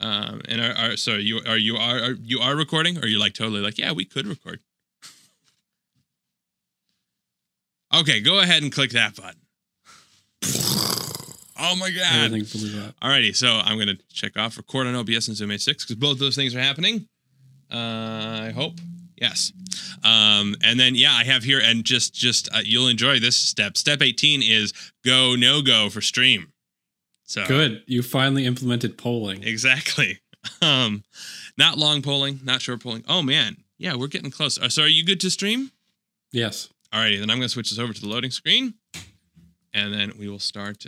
And you are recording, or you're like totally like, yeah, we could record. Okay, go ahead and click that button. Oh my god! Everything blew up. Alrighty, so I'm gonna check off record on OBS and Zoom H6 because both those things are happening. I hope. Yes. And then I have here, and just you'll enjoy this step. Step 18 is go no go for stream. So good. You finally implemented polling. Exactly. Not long polling, not short polling. Oh man, yeah, we're getting close. So are you good to stream? Yes. Alrighty, then I'm gonna switch this over to the loading screen, and then we will start.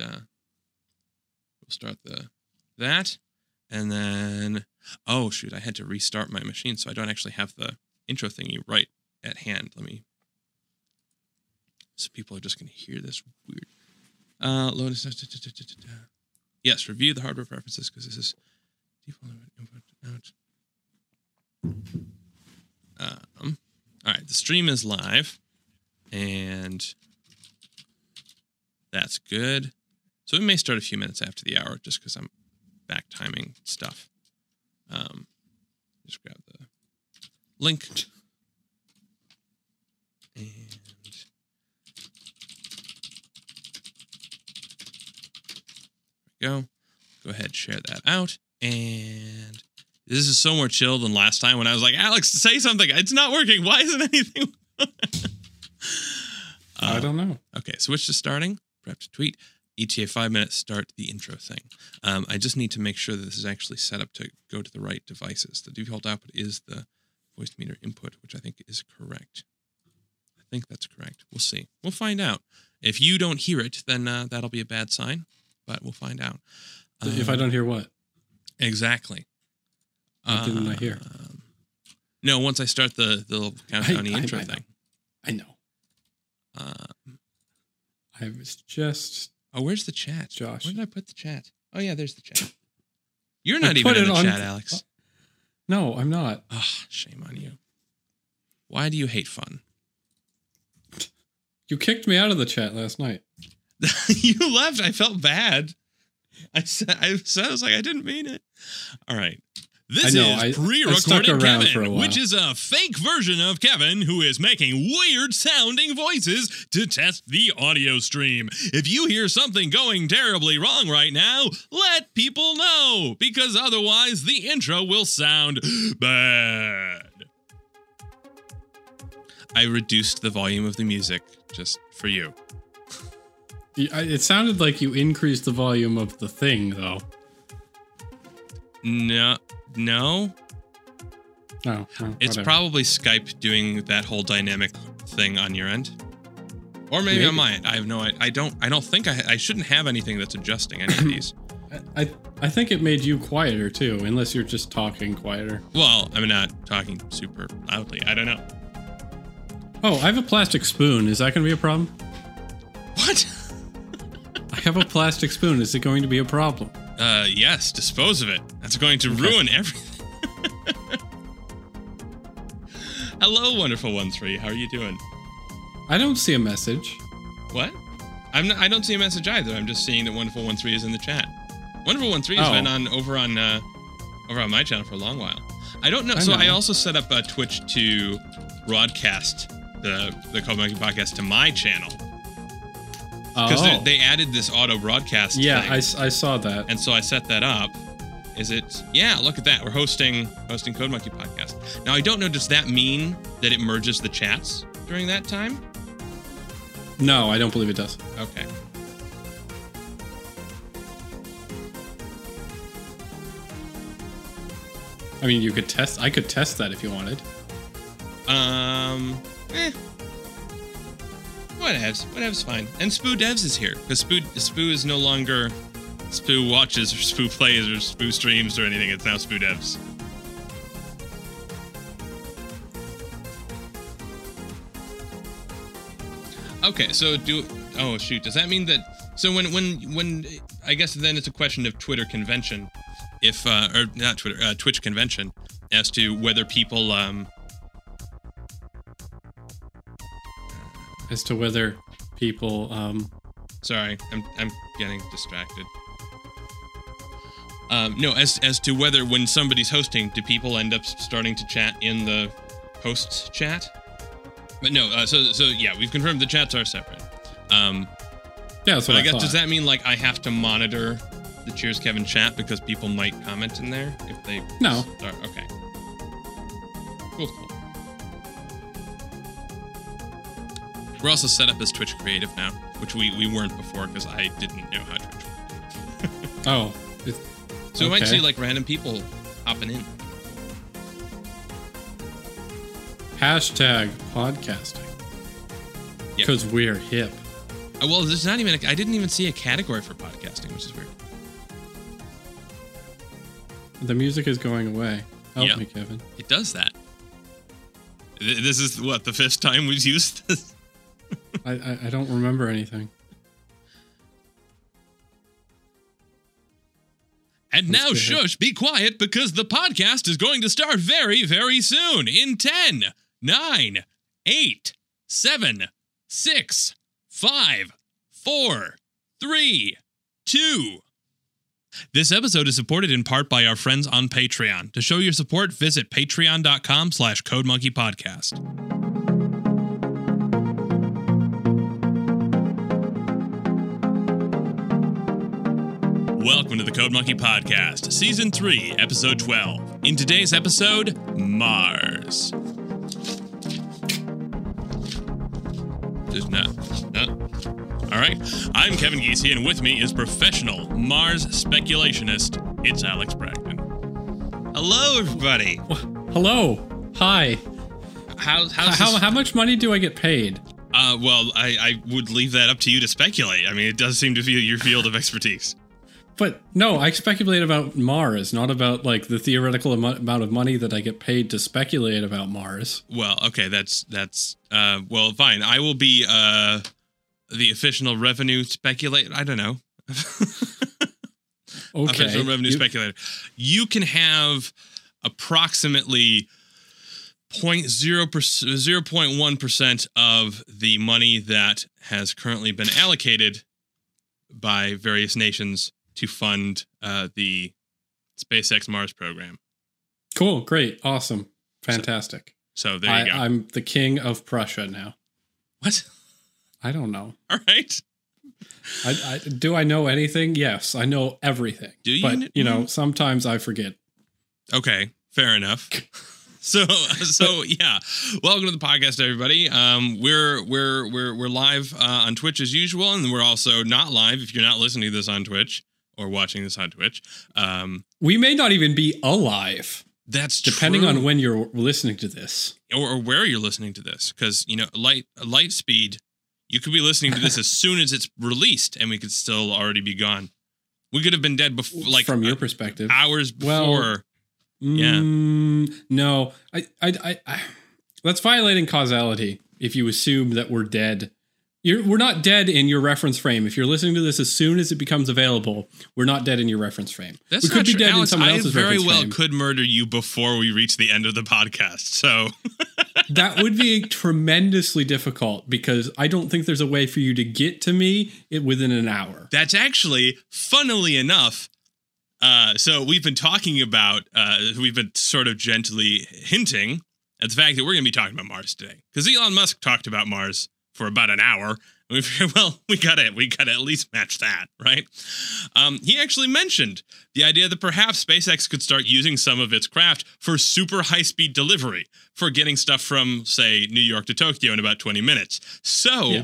That, and then shoot, I had to restart my machine, so I don't actually have the intro thingy right at hand. So people are just gonna hear this weird. Load. Yes, review the hardware preferences because this is default input out. All right, the stream is live, and that's good. So we may start a few minutes after the hour just because I'm back timing stuff. Just grab the link. And there we go. Go ahead, share that out. And this is so more chill than last time when I was like, Alex, say something. It's not working. Why isn't anything? I don't know. Okay, switch to starting. Prep to tweet. ETA 5 minutes, start the intro thing. I just need to make sure that this is actually set up to go to the right devices. The default output is the voice meter input, which I think is correct. I think that's correct. We'll see. We'll find out. If you don't hear it, then that'll be a bad sign, but we'll find out. If I don't hear what? Exactly. What didn't I hear? No, once I start the little countdown intro thing. I know. I was just... Oh, where's the chat? Josh. Where did I put the chat? Oh, yeah, there's the chat. You're not even in the chat, Alex. No, I'm not. Oh, shame on you. Why do you hate fun? You kicked me out of the chat last night. You left. I felt bad. I said, I was like, I didn't mean it. All right. This is pre-recorded Kevin, which is a fake version of Kevin who is making weird-sounding voices to test the audio stream. If you hear something going terribly wrong right now, let people know, because otherwise the intro will sound bad. I reduced the volume of the music just for you. It sounded like you increased the volume of the thing, though. No. No, it's probably Skype doing that whole dynamic thing on your end, or maybe on mine. I have no idea. I don't think I shouldn't have anything that's adjusting any of these. I think it made you quieter too, unless you're just talking quieter. Well, I'm not talking super loudly. I don't know. Oh, I have a plastic spoon. Is that going to be a problem? What? I have a plastic spoon. Is it going to be a problem? Yes, dispose of it. That's going to ruin everything. Hello, wonderful 1-3. How are you doing? I don't see a message. What? I don't see a message either. I'm just seeing that wonderful 1-3 is in the chat. Wonderful 1-3 has been over on my channel for a long while. I don't know. I also set up Twitch to broadcast the Code Monkey podcast to my channel. Because they added this auto broadcast thing. I saw that. And so I set that up. Is it? Yeah, look at that. We're hosting Code Monkey podcast. Now, I don't know, does that mean that it merges the chats during that time? No, I don't believe it does. Okay. I mean, I could test that if you wanted. Whatevs fine. And Spoo Devs is here, because Spoo is no longer Spoo watches or Spoo plays or Spoo streams or anything. It's now Spoo Devs. Okay, so does that mean that, so when I guess then it's a question of Twitter convention, if, or not Twitter, Twitch convention, as to whether people, Sorry, I'm getting distracted. No, as to whether when somebody's hosting, do people end up starting to chat in the hosts chat? But no, so yeah, we've confirmed the chats are separate. Yeah, that's what I guess. Does that mean like I have to monitor the Cheers Kevin chat because people might comment in there if they? No. Okay. Cool. We're also set up as Twitch Creative now, which we weren't before because I didn't know how Twitch worked. Oh. So we might see like random people hopping in. Hashtag podcasting. Because we're hip. Well, there's not even. I didn't even see a category for podcasting, which is weird. The music is going away. Help me, Kevin. It does that. This is what, the fifth time we've used this? I don't remember anything. And now, shush, be quiet, because the podcast is going to start very, very soon. In 10, 9, 8, 7, 6, 5, 4, 3, 2. This episode is supported in part by our friends on Patreon. To show your support, visit patreon.com/CodeMonkeyPodcast. Welcome to the Code Monkey Podcast, Season 3, Episode 12. In today's episode, Mars. There's not. All right. I'm Kevin Giese, and with me is professional Mars speculationist. It's Alex Bragdon. Hello, everybody. Hello. Hi. How much money do I get paid? Well, I would leave that up to you to speculate. I mean, it does seem to be your field of expertise. But no, I speculate about Mars, not about like the theoretical amount of money that I get paid to speculate about Mars. Well, okay, that's well, fine. I will be the official revenue speculator. I don't know. Okay. Official revenue speculator. You can have approximately 0.1% of the money that has currently been allocated by various nations to fund the SpaceX Mars program. Cool, great, awesome, fantastic. So there you go. I'm the king of Prussia now. What? I don't know. All right. Do I know anything? Yes, I know everything. Do you? But sometimes I forget. Okay, fair enough. So yeah. Welcome to the podcast, everybody. We're live on Twitch as usual, and we're also not live if you're not listening to this on Twitch or watching this on Twitch. We may not even be alive. That's depending true. on when you're listening to this, or where you're listening to this, because light speed. You could be listening to this as soon as it's released, and we could still already be gone. We could have been dead before, like from your perspective, hours before. Yeah. No, I that's violating causality. If you assume that we're dead, we're not dead in your reference frame. If you're listening to this as soon as it becomes available, we're not dead in your reference frame. That's we could be dead Alex, in someone else's reference frame. I very well could murder you before we reach the end of the podcast. So that would be tremendously difficult because I don't think there's a way for you to get to me within an hour. That's actually, funnily enough. So we've been talking about, we've been sort of gently hinting at the fact that we're going to be talking about Mars today. Because Elon Musk talked about Mars for about an hour. And we figured, well, we got to at least match that, right? He actually mentioned the idea that perhaps SpaceX could start using some of its craft for super high-speed delivery, for getting stuff from, say, New York to Tokyo in about 20 minutes. So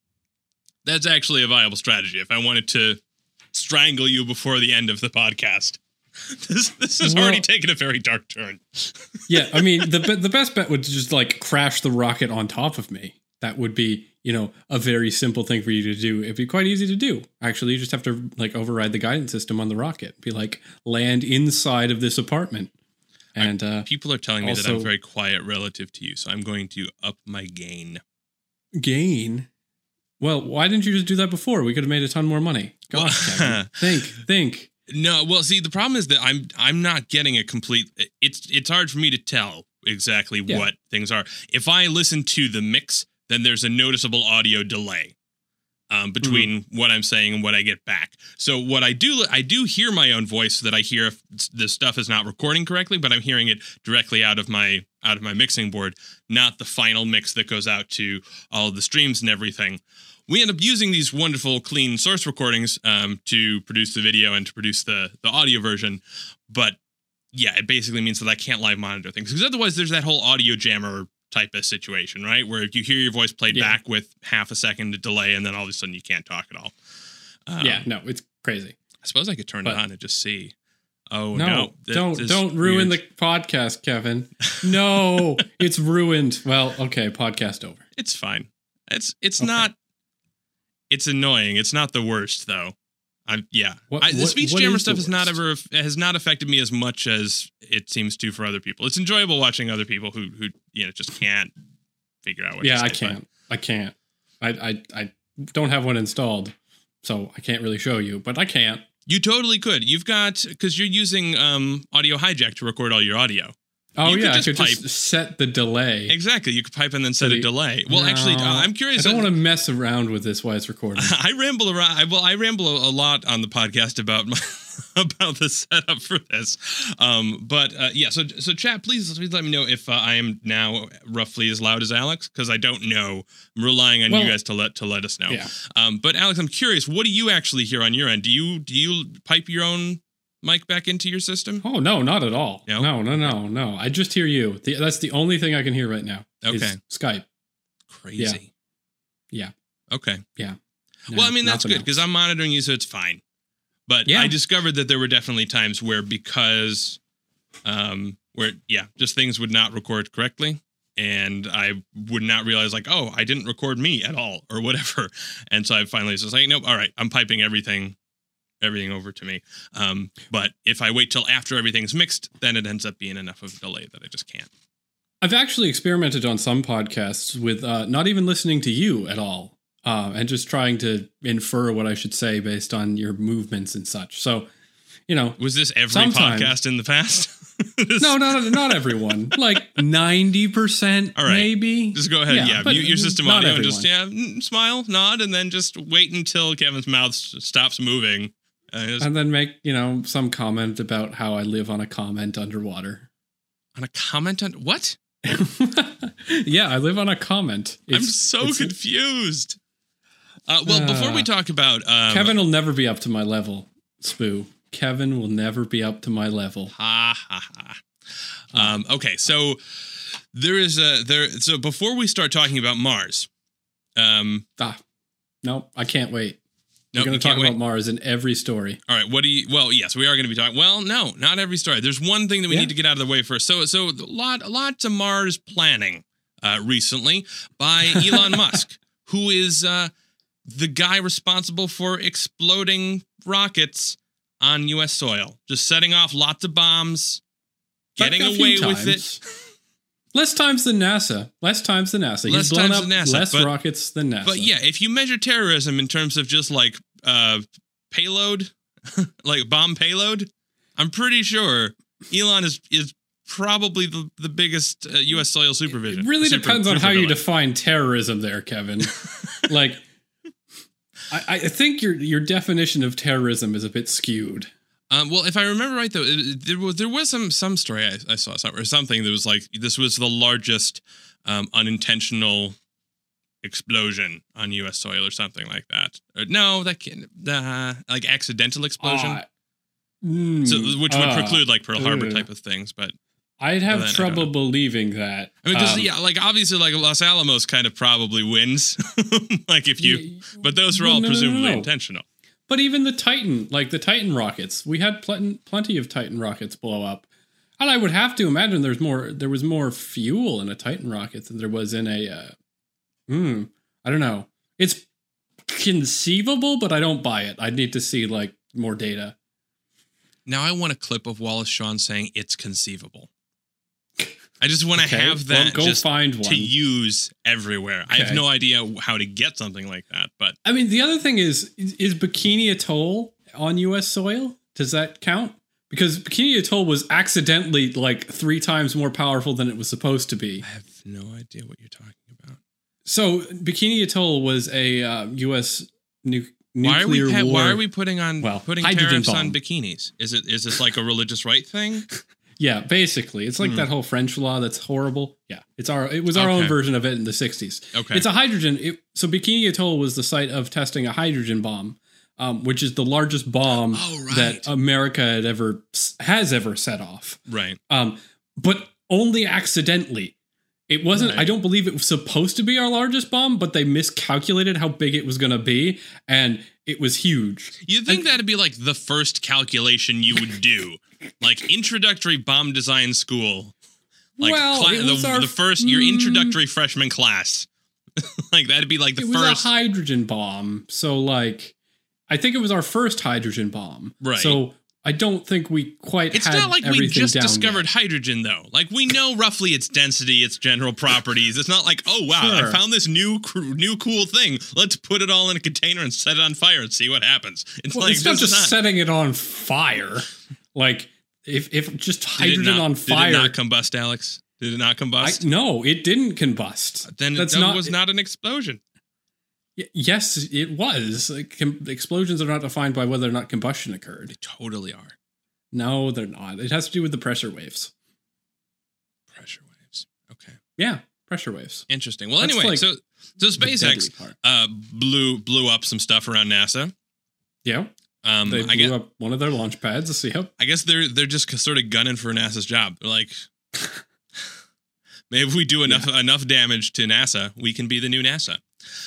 that's actually a viable strategy. If I wanted to strangle you before the end of the podcast. This has already taken a very dark turn. Yeah, I mean, the best bet would just like crash the rocket on top of me. That would be, a very simple thing for you to do. It'd be quite easy to do. Actually, you just have to like override the guidance system on the rocket. Be like, land inside of this apartment. And people are telling me that I'm very quiet relative to you, so I'm going to up my gain. Gain? Well, why didn't you just do that before? We could have made a ton more money. Gosh, think. No, well, see, the problem is that I'm not getting a complete. It's hard for me to tell exactly what things are. If I listen to the mix, then there's a noticeable audio delay. between what I'm saying and what I get back. So what I do hear my own voice, so that I hear if the stuff is not recording correctly, but I'm hearing it directly out of my mixing board, not the final mix that goes out to all of the streams and everything. We end up using these wonderful, clean source recordings to produce the video and to produce the audio version. But yeah, it basically means that I can't live monitor things, because otherwise there's that whole audio jammer type of situation, right? Where you hear your voice played back with half a second delay, and then all of a sudden you can't talk at all. It's crazy. I suppose I could turn it on and just see. Oh no! Don't ruin the podcast, Kevin. No, it's ruined. Well, okay, podcast over. It's fine. It's not. It's annoying. It's not the worst though. The speech jammer stuff has not affected me as much as it seems to for other people. It's enjoyable watching other people who just can't figure out what. Yeah, I can't. I don't have one installed, so I can't really show you. But I can't. You totally could. You've got, because you're using Audio Hijack to record all your audio. Oh, I could just set the delay. Exactly. You could pipe and then set a delay. Well, actually, I'm curious. I don't want to mess around with this while it's recording. I ramble around. I ramble a lot on the podcast about the setup for this. So chat, please let me know if I am now roughly as loud as Alex, because I don't know. I'm relying on you guys to let us know. Yeah. But Alex, I'm curious. What do you actually hear on your end? Do you pipe your own mic back into your system? Oh, no, not at all. No. I just hear you. That's the only thing I can hear right now. Okay. Is Skype. Crazy. Yeah. Okay. Yeah. No, well, I mean, that's good, because I'm monitoring you, so it's fine. But I discovered that there were definitely times where just things would not record correctly. And I would not realize, like, oh, I didn't record me at all or whatever. And so I finally was like, nope, all right, I'm piping everything over to me. But if I wait till after everything's mixed, then it ends up being enough of a delay that I just can't. I've actually experimented on some podcasts with not even listening to you at all, and just trying to infer what I should say based on your movements and such. So, was this every podcast in the past? No, not everyone. Like 90%, all right. Maybe. Just go ahead, mute your system audio and just smile, nod, and then just wait until Kevin's mouth stops moving. And then make, some comment about how I live on a comment underwater. On a comment on what? Yeah, I live on a comment. I'm so confused. Before we talk about... Kevin will never be up to my level, Spoo. Kevin will never be up to my level. Ha, ha, ha. Okay, so there is so before we start talking about Mars... No, I can't wait. We're going to talk about Mars in every story. All right. Yes, we are going to be talking. Well, no, not every story. There's one thing that we need to get out of the way first. So a lot to Mars planning recently by Elon Musk, who is the guy responsible for exploding rockets on U.S. soil, just setting off lots of bombs, getting away with it. Less times than NASA. He's blown up less rockets than NASA. But yeah, if you measure terrorism in terms of just like payload, like bomb payload, I'm pretty sure Elon is probably the biggest U.S. soil supervision. It really depends on how you define terrorism there, Kevin. Like, I think your definition of terrorism is a bit skewed. Well, if I remember right, though, there was some story I saw or something that was like this was the largest unintentional explosion on U.S. soil or something like that. No, that can't. Like accidental explosion, which would preclude like Pearl Harbor type of things. But I'd have trouble believing that. I mean, because like obviously, like Los Alamos kind of probably wins. Like if you, but those were all presumably intentional. But even the Titan rockets, we had plenty of Titan rockets blow up. And I would have to imagine there was more fuel in a Titan rocket than there was in a, I don't know. It's conceivable, but I don't buy it. I'd need to see like more data. Now I want a clip of Wallace Shawn saying it's conceivable. I just want to have that find one to use everywhere. Okay. I have no idea how to get something like that. But I mean, the other thing is Bikini Atoll on U.S. soil? Does that count? Because Bikini Atoll was accidentally like 3 times more powerful than it was supposed to be. I have no idea what you're talking about. So Bikini Atoll was a U.S. nuclear war. Why are we putting tariffs bomb on bikinis? Is this like a religious right thing? Yeah, basically. It's like that whole French law that's horrible. Yeah, it was our own version of it in the 60s. Okay. It's a hydrogen. So Bikini Atoll was the site of testing a hydrogen bomb, which is the largest bomb that America has ever set off. Right. But only accidentally. It wasn't, I don't believe it was supposed to be our largest bomb, but they miscalculated how big it was going to be, and it was huge. You'd think that'd be like the first calculation you would do. Like introductory bomb design school. Like the first, your introductory freshman class. Like that'd be like the first. It was a hydrogen bomb. So like, I think it was our first hydrogen bomb. Right. So I don't think we quite It's had not like we just discovered yet. hydrogen, though. Like, we know roughly its density, its general properties. It's not like, oh, wow, I found this new cool thing. Let's put it all in a container and set it on fire and see what happens. It's it's not just setting it on fire. Like, if just hydrogen on fire... Did it not combust, Alex? Did it not combust? No, it didn't combust. Then that was not an explosion. Yes, it was. Explosions are not defined by whether or not combustion occurred. They totally are. No, they're not. It has to do with the pressure waves. Pressure waves. Okay. Yeah, pressure waves. Interesting. Well, anyway, so SpaceX blew up some stuff around NASA. Yeah. They blew up one of their launch pads. Yeah. I guess they're just sort of gunning for NASA's job. They're like, maybe if we do enough damage to NASA, we can be the new NASA.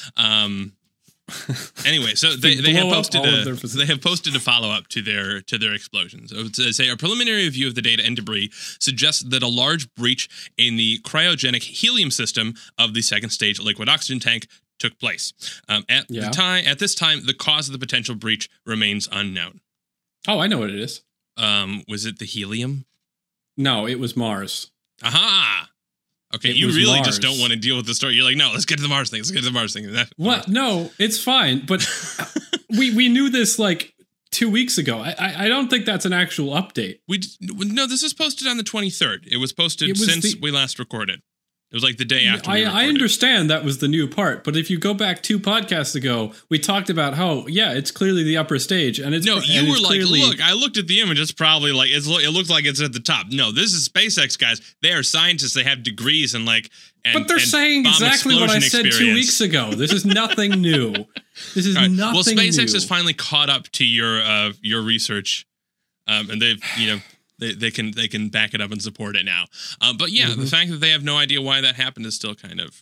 Anyway, so they have posted a follow up to their explosions. So to say a preliminary review of the data and debris suggests that a large breach in the cryogenic helium system of the second stage liquid oxygen tank took place. At this time, the cause of the potential breach remains unknown. Oh, I know what it is. Was it the helium? No, it was Mars. Aha. Okay, you really just don't want to deal with the story. You're like, no, let's get to the Mars thing. What? No, it's fine. But we knew this like 2 weeks ago. I don't think that's an actual update. No, this is posted on the 23rd. It was posted since we last recorded. It was like the day after we recorded. I understand that was the new part, but if you go back 2 podcasts ago, we talked about how, it's clearly the upper stage. And you were like, look, I looked at the image. It's probably like, it looks like it's at the top. No, this is SpaceX guys. They are scientists. They have degrees and but they're saying exactly what I said 2 weeks ago. This is nothing new. This is nothing new. Well, SpaceX has finally caught up to your research, and they've, They can back it up and support it now. But the fact that they have no idea why that happened is still kind of...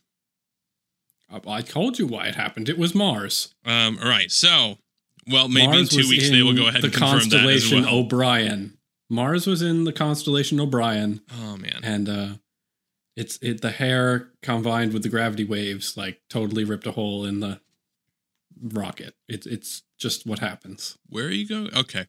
I told you why it happened. It was Mars. All right. So, maybe Mars in 2 weeks they will go ahead and confirm that as well. Orion. Mars was in the constellation Orion. Oh, man. And the hair combined with the gravity waves totally ripped a hole in the rocket. It's just what happens. Where are you going? Okay.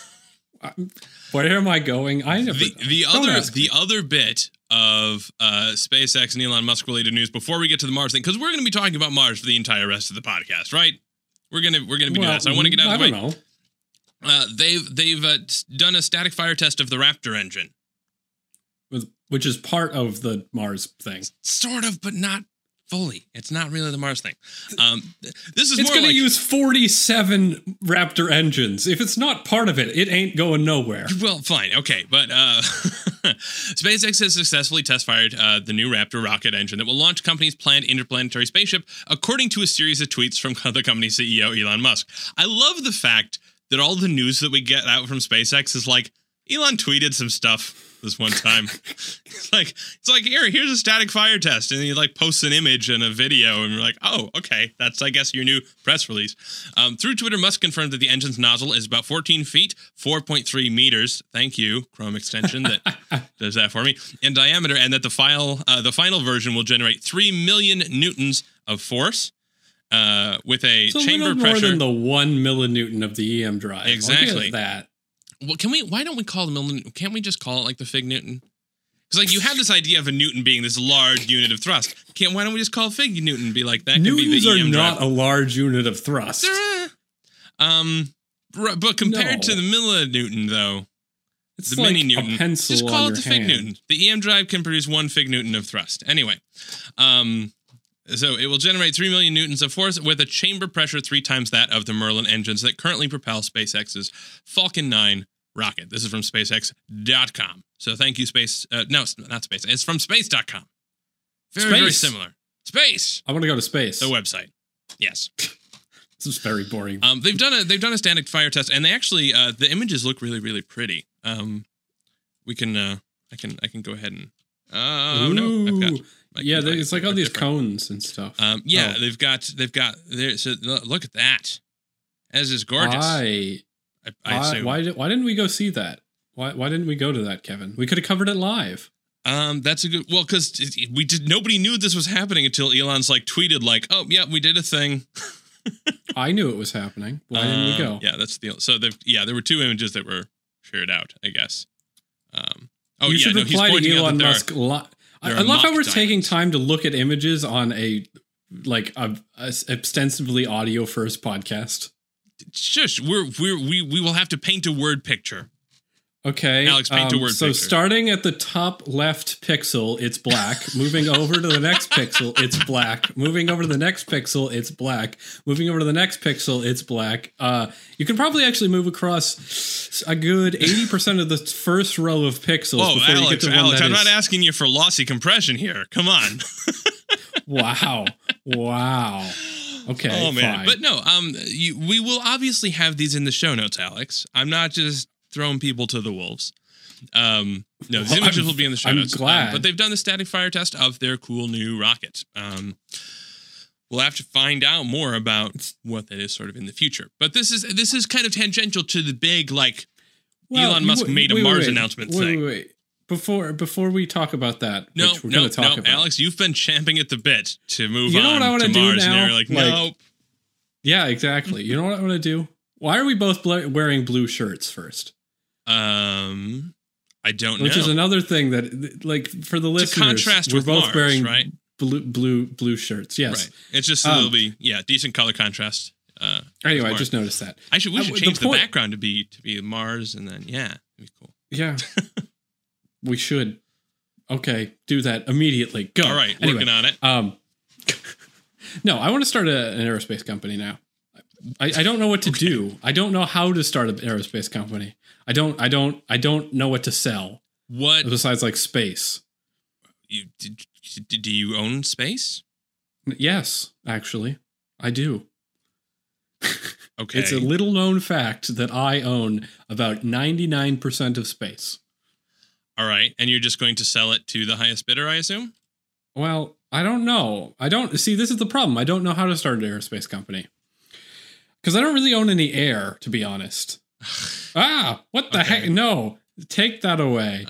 Where am I going? The other bit of SpaceX and Elon Musk related news before we get to the Mars thing, because we're going to be talking about Mars for the entire rest of the podcast, right? We're gonna be doing that. So I want to get out of the way. I don't know. They've done a static fire test of the Raptor engine, which is part of the Mars thing, sort of, but not fully. It's not really the Mars thing. It's going to use 47 Raptor engines. If it's not part of it, it ain't going nowhere. Well, fine. Okay. But SpaceX has successfully test-fired the new Raptor rocket engine that will launch company's planned interplanetary spaceship, according to a series of tweets from the company's CEO, Elon Musk. I love the fact that all the news that we get out from SpaceX is like, Elon tweeted some stuff this one time. It's like here's a static fire test, and he posts an image and a video, and we're like, oh, okay, that's I guess your new press release. Through Twitter, Musk confirmed that the engine's nozzle is about 14 feet, 4.3 meters. Thank you, Chrome extension that does that for me, in diameter, and that the final version will generate 3 million newtons of force. With a chamber pressure more than the 1 millinewton of the EM drive. Exactly that. Well, why don't we call the millinewton? Can't we just call it the Fig Newton? Because you have this idea of a Newton being this large unit of thrust. Why don't we just call it Fig Newton and be like that? Newtons can be the EM are not drive. a large unit of thrust. But compared to the millinewton, though, it's the mini Newton, a pencil just call on it the your Fig hand. Newton. The EM drive can produce 1 Fig Newton of thrust. Anyway, So it will generate 3 million newtons of force with a chamber pressure 3 times that of the Merlin engines that currently propel SpaceX's Falcon 9 rocket. This is from SpaceX.com. So thank you, Space. No, not Space. It's from Space.com. Very similar. Space. I want to go to space. The website. Yes. This is very boring. They've done a static fire test, and they actually the images look really, really pretty. We can I can go ahead and no, I've got it's like all these cones and stuff. They've got there. So look at that. This is gorgeous. I assume. Why didn't we go see that? Why didn't we go to that, Kevin? We could have covered it live. That's a good. Well, because nobody knew this was happening until Elon's tweeted oh yeah, we did a thing. I knew it was happening. Why didn't we go? Yeah, that's the. So there were 2 images that were shared out, I guess. You should reply to Elon Musk. I love how we're taking time to look at images on a ostensibly audio first podcast. Shush, we will have to paint a word picture. Okay, Alex, paint a word picture. So starting at the top left pixel, it's black. Moving over to the next pixel, it's black. Moving over to the next pixel, it's black. Moving over to the next pixel, it's black. You can probably actually move across a good 80% of the first row of pixels. Whoa, before Alex, you get to Alex, I'm not asking you for lossy compression here. Come on. Wow. Okay. Oh man, fine. But no. We will obviously have these in the show notes, Alex. I'm not just throwing people to the wolves. No, the images will be in the show notes. I'm glad. But they've done the static fire test of their cool new rocket. We'll have to find out more about what that is sort of in the future. But this is kind of tangential to the big Elon Musk made a Mars announcement thing. Wait. Before we talk about that, which we're going to talk about. Alex, you've been champing at the bit to move on. You know what I want to do Mars, now? And you're nope. Yeah, exactly. You know what I want to do? Why are we both wearing blue shirts first? I don't know. Which is another thing that, for the listeners, contrast we're both Mars, wearing right? blue shirts. Yes, right. It's just it'll be decent color contrast. Anyway, I just noticed that. We should change the background to be Mars, and then it'd be cool. Yeah, we should. Okay, do that immediately. Go. All right, working on it. No, I want to start an aerospace company now. I don't know what to do. I don't know how to start an aerospace company. I don't know what to sell. What besides space? Do you own space? Yes, actually, I do. Okay. It's a little known fact that I own about 99% of space. All right, and you're just going to sell it to the highest bidder, I assume? Well, I don't know. This is the problem. I don't know how to start an aerospace company. Because I don't really own any air, to be honest. What the heck? No, take that away.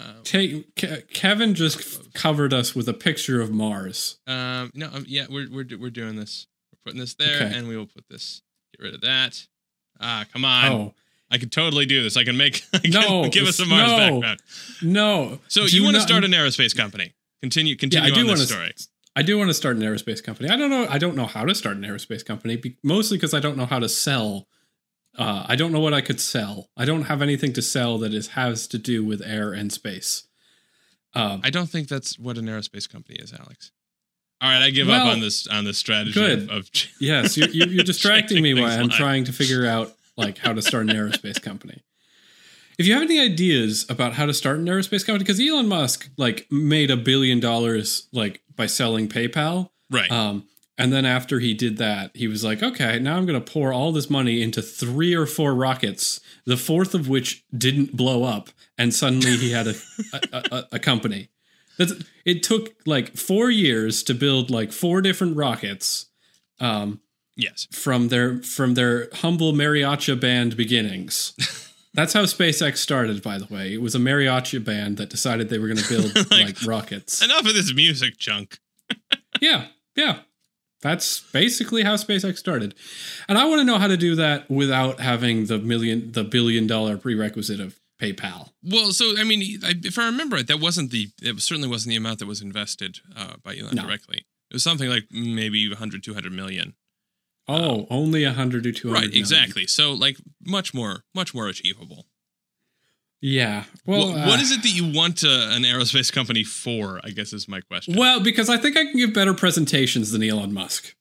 Kevin just covered us with a picture of Mars. No, we're doing this. We're putting this there, and we will put this. Get rid of that. Come on. Oh. I could totally do this. I can give us a Mars background. No. So you want to start an aerospace company? Continue on this story. I do want to start an aerospace company. I don't know how to start an aerospace company, mostly because I don't know how to sell. I don't know what I could sell. I don't have anything to sell that has to do with air and space. I don't think that's what an aerospace company is, Alex. All right, I give up on this strategy. Good. Yes, you're distracting me while I'm trying to figure out how to start an aerospace company. If you have any ideas about how to start an aerospace company, because Elon Musk made $1 billion by selling PayPal, right? And then after he did that, he was like, okay, now I'm going to pour all this money into 3 or 4 rockets, the 4th of which didn't blow up, and suddenly he had a company. It took 4 years to build 4 different rockets. Yes, from their humble mariachi band beginnings. That's how SpaceX started, by the way. It was a mariachi band that decided they were going to build rockets. Enough of this music junk. Yeah. That's basically how SpaceX started. And I want to know how to do that without having the $1 billion prerequisite of PayPal. Well, so I mean, if I remember it, it certainly wasn't the amount that was invested by Elon directly. It was something like maybe 100, 200 million. Oh, only 100 to 200 right, million. Exactly. So much more achievable. Yeah. Well, what is it that you want an aerospace company for, I guess is my question. Well, because I think I can give better presentations than Elon Musk.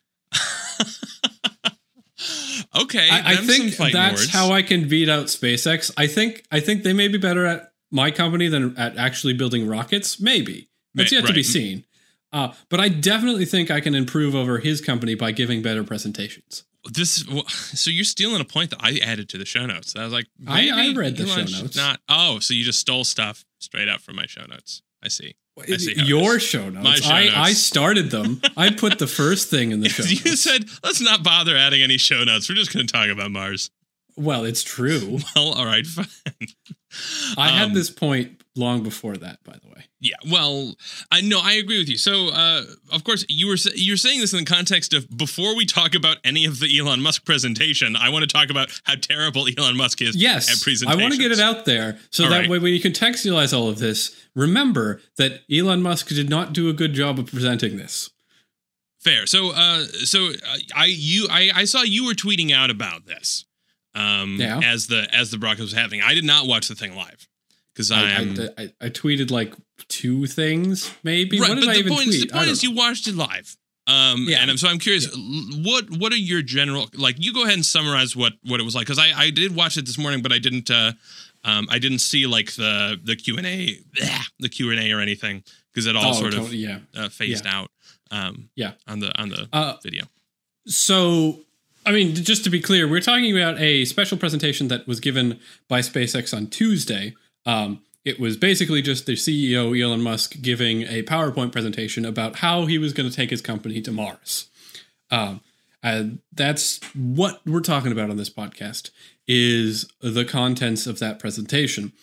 Okay. I think that's how I can beat out SpaceX. I think they may be better at my company than at actually building rockets. Maybe. That's yet to be seen. But I definitely think I can improve over his company by giving better presentations. So you're stealing a point that I added to the show notes. I was like, I read the show notes. So you just stole stuff straight out from my show notes. I see. Your show notes. My show notes. I started them. I put the first thing in the show notes. You said, let's not bother adding any show notes. We're just going to talk about Mars. Well, it's true. Well, all right, fine. I had this point long before that, by the way. Yeah, well, I agree with you. So, of course, you're saying this in the context of before we talk about any of the Elon Musk presentation, I want to talk about how terrible Elon Musk is at presentations. I want to get it out there so that way when you contextualize all of this, remember that Elon Musk did not do a good job of presenting this. Fair. So I saw you were tweeting out about this as the broadcast was happening. I did not watch the thing live. Because I tweeted like 2 things, maybe. Right, what did I even tweet? The point is, you watched it live. And so I'm curious, what are your general, like, you go ahead and summarize what it was like, because I did watch it this morning, but I didn't see like the Q&A or anything, because it all phased out on the video. So, I mean, just to be clear, we're talking about a special presentation that was given by SpaceX on Tuesday. It was basically just the CEO, Elon Musk, giving a PowerPoint presentation about how he was going to take his company to Mars. And that's what we're talking about on this podcast, is the contents of that presentation.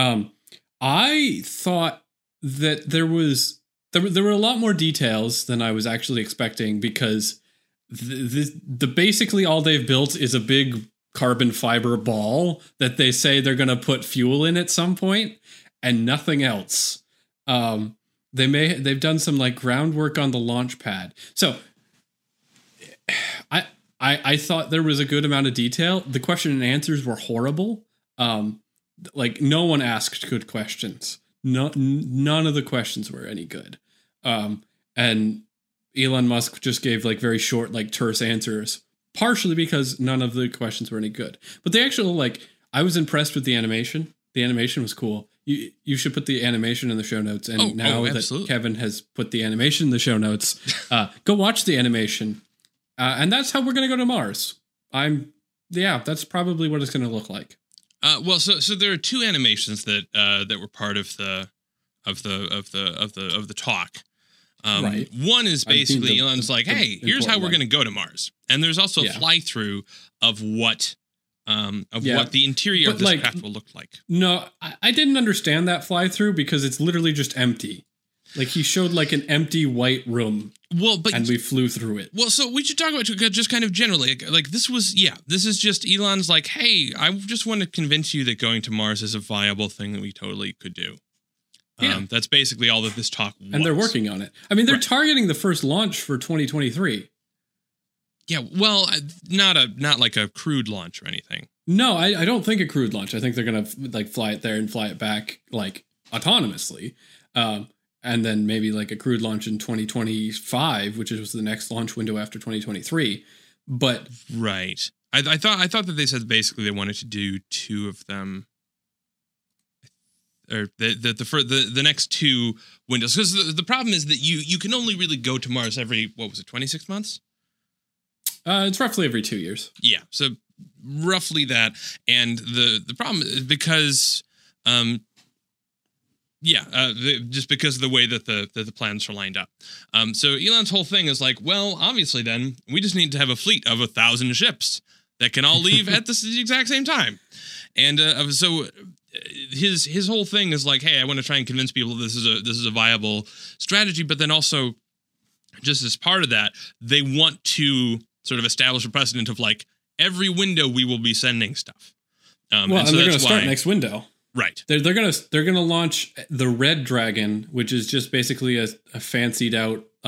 I thought that there were a lot more details than I was actually expecting, because the basically all they've built is a big carbon fiber ball that they say they're going to put fuel in at some point, and nothing else. They've done some like groundwork on the launch pad. So I thought there was a good amount of detail. The question and answers were horrible. Like, no one asked good questions. None of the questions were any good. And Elon Musk just gave like very short, like terse answers, partially because none of the questions were any good. But the actual, like, I was impressed with the animation. The animation was cool. You should put the animation in the show notes. And now that Kevin has put the animation in the show notes, go watch the animation. And that's how we're going to go to Mars. That's probably what it's going to look like. So there are 2 animations that were part of the talk. Right. One is basically Elon's like, hey, here's how we're going to go to Mars. And there's also a fly through of what the interior of this craft will look like. No, I didn't understand that fly through, because it's literally just empty. Like, he showed like an empty white room. And we flew through it. Well, so we should talk about just kind of generally, like this is just Elon's like, hey, I just want to convince you that going to Mars is a viable thing that we totally could do. Yeah. That's basically all that this talk was. And they're working on it. I mean, they're targeting the first launch for 2023. Yeah, well, not like a crewed launch or anything. No, I don't think a crewed launch. I think they're going to like fly it there and fly it back like autonomously. And then maybe like a crewed launch in 2025, which is the next launch window after 2023. But right. I thought that they said basically they wanted to do 2 of them, or the next 2 windows, because the problem is that you can only really go to Mars every, 26 months? It's roughly every 2 years. Yeah, so roughly that. And the problem is because just because of the way that the plans are lined up. So Elon's whole thing is like, well, obviously then we just need to have a fleet of 1,000 ships that can all leave at the exact same time. And so his whole thing is like, hey, I want to try and convince people this is a viable strategy, but then also just as part of that, they want to sort of establish a precedent of like every window we will be sending stuff. And they're going to start next window. Right. They're gonna launch the Red Dragon, which is just basically a fancied out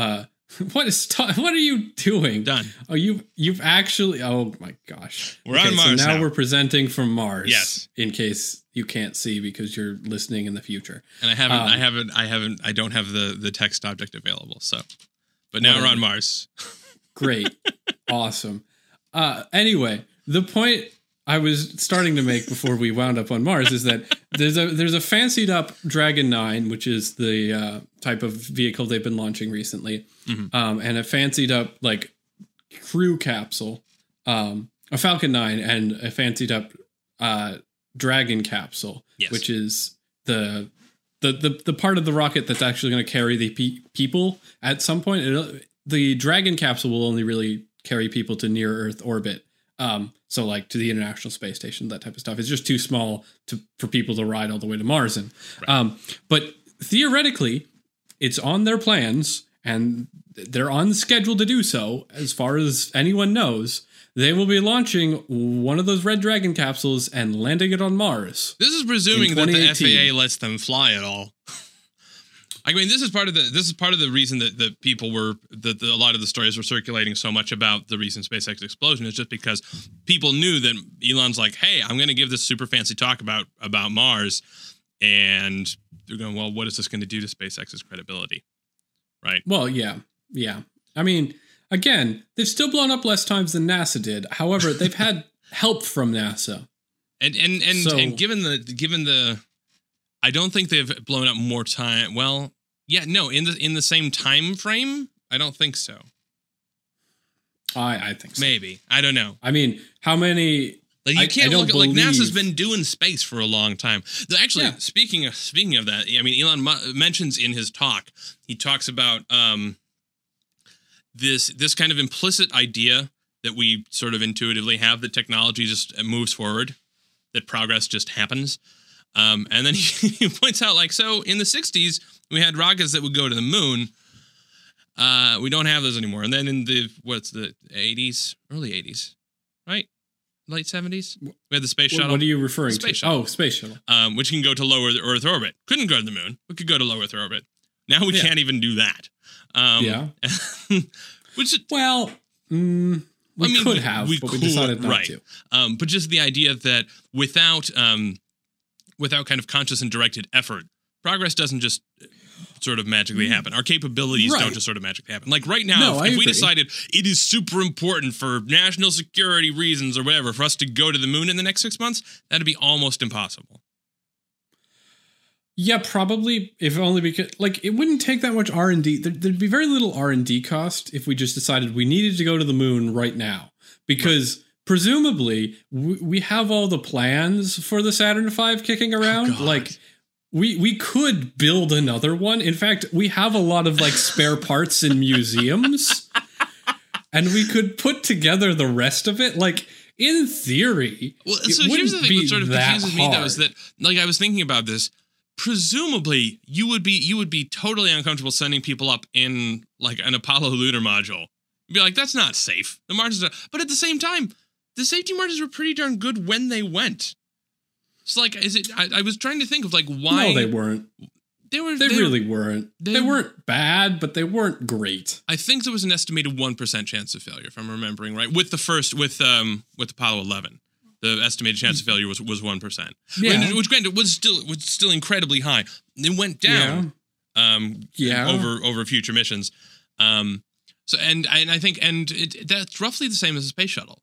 What are you doing? Done. Oh, you've actually. Oh my gosh. We're on Mars so now. Now We're presenting from Mars. Yes. In case you can't see because you're listening in the future. And I don't have the text object available. So, but now we're on Mars. Great. Awesome. Anyway, the point I was starting to make before we wound up on Mars is that there's a fancied up Dragon 9, which is the type of vehicle they've been launching recently, and a fancied up like crew capsule, a Falcon 9, and a fancied up Dragon capsule, which is the part of the rocket that's actually going to carry the people at some point. The Dragon capsule will only really carry people to near Earth orbit. So like to the International Space Station, that type of stuff. It's just too small for people to ride all the way to Mars in. Right. But theoretically, it's on their plans and they're on schedule to do so. As far as anyone knows, they will be launching one of those Red Dragon capsules and landing it on Mars. This is presuming that the FAA lets them fly at all. I mean, this is part of the reason that people were that a lot of the stories were circulating so much about the recent SpaceX explosion is just because people knew that Elon's like, hey, I'm going to give this super fancy talk about Mars, and they're going, well, what is this going to do to SpaceX's credibility, right? Well, yeah. I mean, again, they've still blown up less times than NASA did. However, they've had help from NASA, and given the I don't think they've blown up more time. Well, yeah, no, in the same time frame, I don't think so. I think so. Maybe. I don't know. I mean, how many? Like you can't look at like NASA's been doing space for a long time. Actually, speaking of that, I mean, Elon mentions in his talk, he talks about this kind of implicit idea that we sort of intuitively have that technology just moves forward, that progress just happens. And then he points out, like, so in the 60s, we had rockets that would go to the moon. We don't have those anymore. And then in the 80s, early 80s, right? Late 70s? We had the space shuttle. What are you referring to? Shuttle. Oh, space shuttle. Which can go to low Earth orbit. Couldn't go to the moon, but could go to low Earth orbit. Now we can't even do that. We could have, but we decided not to. But just the idea that without kind of conscious and directed effort, progress doesn't just sort of magically happen. Our capabilities don't just sort of magically happen. Like right now, if we decided it is super important for national security reasons or whatever for us to go to the moon in the next 6 months, that'd be almost impossible. Yeah, probably, if only because, like, it wouldn't take that much R&D. There'd be very little R&D cost if we just decided we needed to go to the moon right now. Because presumably, we have all the plans for the Saturn V kicking around. Like, we could build another one. In fact, we have a lot of, like, spare parts in museums. And we could put together the rest of it. Like, in theory, so here's the thing that sort of confuses me, though, is that, like, I was thinking about this. Presumably, you would be totally uncomfortable sending people up in like an Apollo lunar module. You'd be like, that's not safe. The margins are, but at the same time, the safety margins were pretty darn good when they went. It's like, is it? I was trying to think of like why. No, they weren't. They really weren't. They weren't bad, but they weren't great. I think there was an estimated 1% chance of failure, if I'm remembering right, with Apollo 11. The estimated chance of failure was 1%. Yeah. Which granted was still incredibly high. It went down over future missions. So I think that's roughly the same as a space shuttle.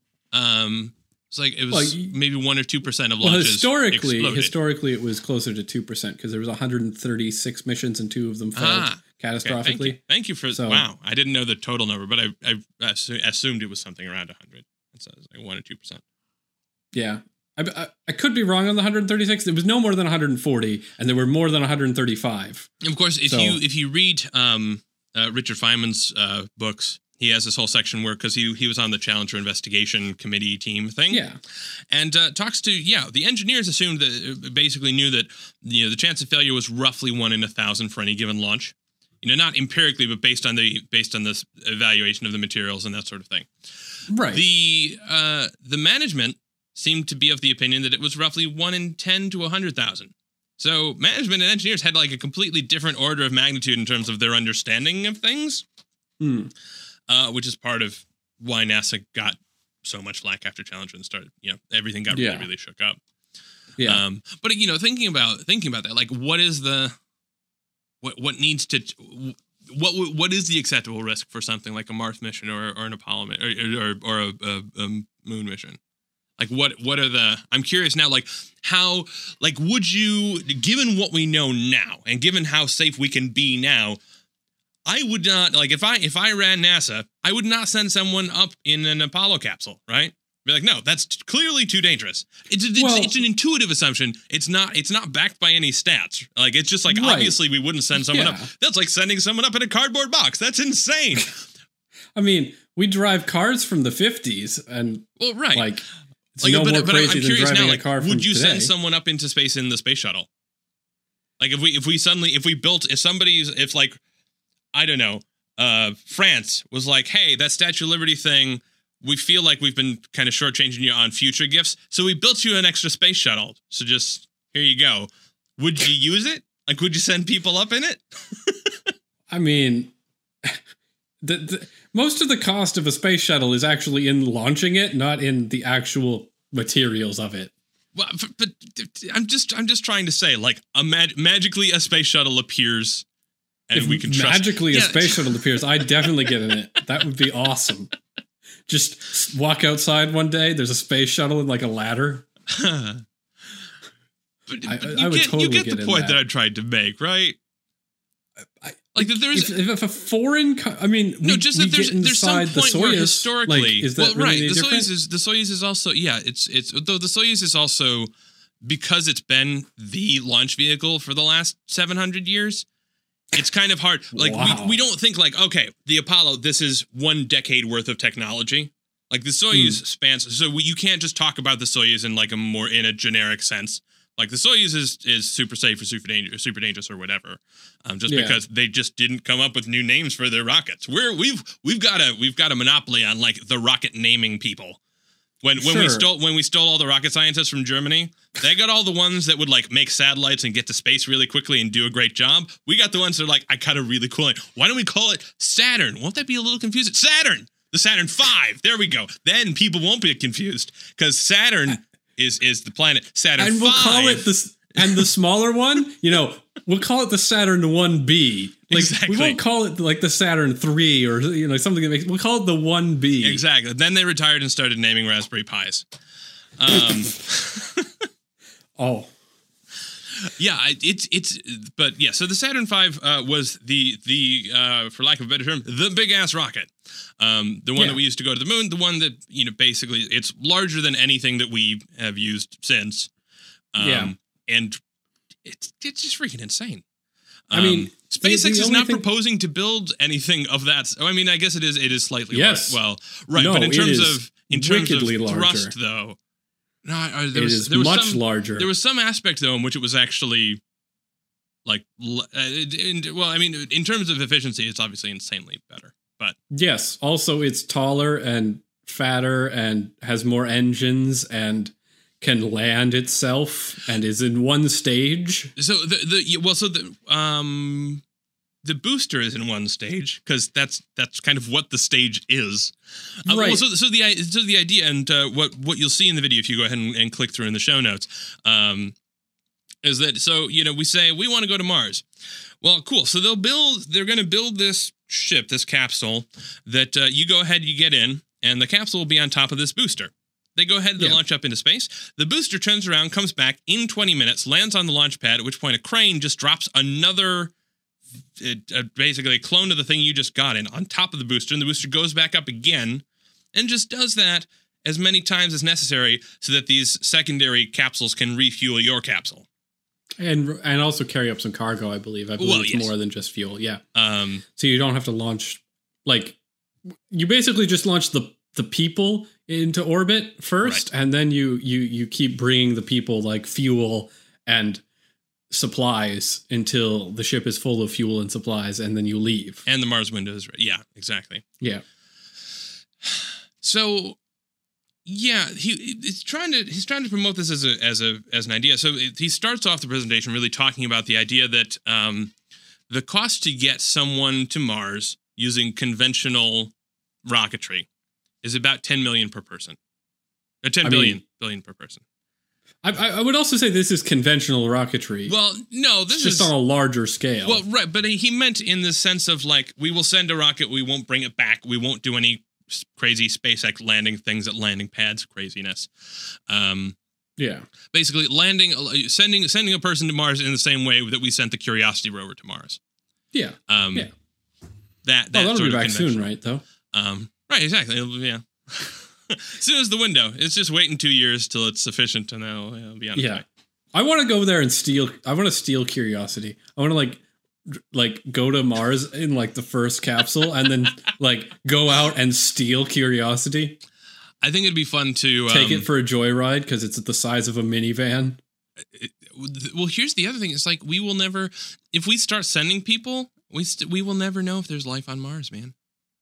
It's like it was maybe 1 or 2% of launches. Historically, it was closer to 2% because there was 136 missions and 2 of them failed catastrophically. Okay, thank you for wow. I didn't know the total number, but I assumed it was something around 100. So it was like 1 or 2%. Yeah, I could be wrong on the 136. It was no more than 140, and there were more than 135. Of course, if you read Richard Feynman's books, he has this whole section where, because he was on the Challenger Investigation Committee team thing, and talks to the engineers assumed that basically knew that the chance of failure was roughly 1 in 1,000 for any given launch. Not empirically, but based on this evaluation of the materials and that sort of thing. Right. The management seemed to be of the opinion that it was roughly 1 in 10 to 100,000. So management and engineers had like a completely different order of magnitude in terms of their understanding of things. which is part of why NASA got so much flack after Challenger and started, everything got really, really shook up. Yeah. But thinking about that, like, what is what needs to, what is the acceptable risk for something like a Mars mission or an Apollo or a moon mission? Like, what are the, I'm curious now, like, how, like, would you, given what we know now and given how safe we can be now, I would not, like, if I ran NASA, I would not send someone up in an Apollo capsule, right? Be like, no, that's clearly too dangerous. It's an intuitive assumption. It's not backed by any stats. Like, it's just like, obviously we wouldn't send someone up. That's like sending someone up in a cardboard box. That's insane. I mean, we drive cars from the 50s and like, it's no more crazy than driving a car from today. Would you send someone up into space in the space shuttle? Like, if like, I don't know, France was like, hey, that Statue of Liberty thing, we feel like we've been kind of shortchanging you on future gifts, so we built you an extra space shuttle. So just, here you go. Would you use it? Like, would you send people up in it? I mean, most of the cost of a space shuttle is actually in launching it, not in the actual materials of it. Well, but I'm just trying to say, like, magically a space shuttle appears, and if we can trust. Magically a space shuttle appears, I'd definitely get in it. That would be awesome. Just walk outside one day. There's a space shuttle and like a ladder. But you get the point that I tried to make, right? Like, that there's if a foreign, just that there's some point where historically, is that really the Soyuz is also it's though the Soyuz is also, because it's been the launch vehicle for the last 700 years. It's kind of hard. Like, we don't think like, okay, the Apollo, this is 1 decade worth of technology. Like, the Soyuz spans, so you can't just talk about the Soyuz in like in a generic sense. Like, the Soyuz is super safe or super dangerous or whatever, because they just didn't come up with new names for their rockets. We've got a monopoly on like the rocket naming people. When we stole all the rocket scientists from Germany, they got all the ones that would like make satellites and get to space really quickly and do a great job. We got the ones that are like, I got a really cool name. Why don't we call it Saturn? Won't that be a little confusing? Saturn, the Saturn V. There we go. Then people won't be confused because Saturn is the planet Saturn V. And we'll call it this. And the smaller one, we'll call it the Saturn 1B. Like, exactly. We won't call it like the Saturn 3 or something that makes. We'll call it the 1B. Exactly. Then they retired and started naming Raspberry Pis. Oh. Yeah, but yeah. So the Saturn V was the for lack of a better term, the big ass rocket. The one that we used to go to the moon. The one that basically it's larger than anything that we have used since. And it's just freaking insane. SpaceX is not proposing to build anything of that. I mean, I guess it is slightly yes. Well, right, no, but in terms of thrust, larger. Though, no, there was much larger. There was some aspect though in which it was actually like, in terms of efficiency, it's obviously insanely better. But yes, also it's taller and fatter and has more engines and can land itself and is in one stage. So the booster is in one stage because that's kind of what the stage is. Right. So the idea and what you'll see in the video if you go ahead and click through in the show notes is that we say we want to go to Mars. Well, cool. So they're going to build this ship, this capsule that you go ahead, you get in, and the capsule will be on top of this booster. They go ahead and launch up into space. The booster turns around, comes back in 20 minutes, lands on the launch pad, at which point a crane just drops another, basically a clone of the thing you just got in on top of the booster, and the booster goes back up again and just does that as many times as necessary so that these secondary capsules can refuel your capsule. And also carry up some cargo, I believe. It's more than just fuel, yeah. So you don't have to launch, like, you basically just launch the people into orbit first, right. And then you keep bringing the people like fuel and supplies until the ship is full of fuel and supplies, and then you leave. And the Mars window is yeah, exactly. Yeah. So yeah, he's trying to promote this as an idea. So he starts off the presentation really talking about the idea that the cost to get someone to Mars using conventional rocketry is about 10 million per person. Or 10 billion per person. I would also say this is conventional rocketry. Well, no, this is just on a larger scale. Well, right, but he meant in the sense of like, we will send a rocket, we won't bring it back, we won't do any crazy SpaceX landing things at landing pads craziness. Yeah, basically sending a person to Mars in the same way that we sent the Curiosity rover to Mars. Yeah, yeah. That'll be back soon, right? Though. Right, exactly. Yeah. As soon as the window, it's just waiting 2 years till it's sufficient, and then it'll be on its way. I want to go there and steal. I want to steal Curiosity. I want to like go to Mars in like the first capsule, and then like go out and steal Curiosity. I think it'd be fun to take it for a joyride because it's the size of a minivan. Well, here's the other thing: it's like we will never, if we start sending people, we will never know if there's life on Mars, man.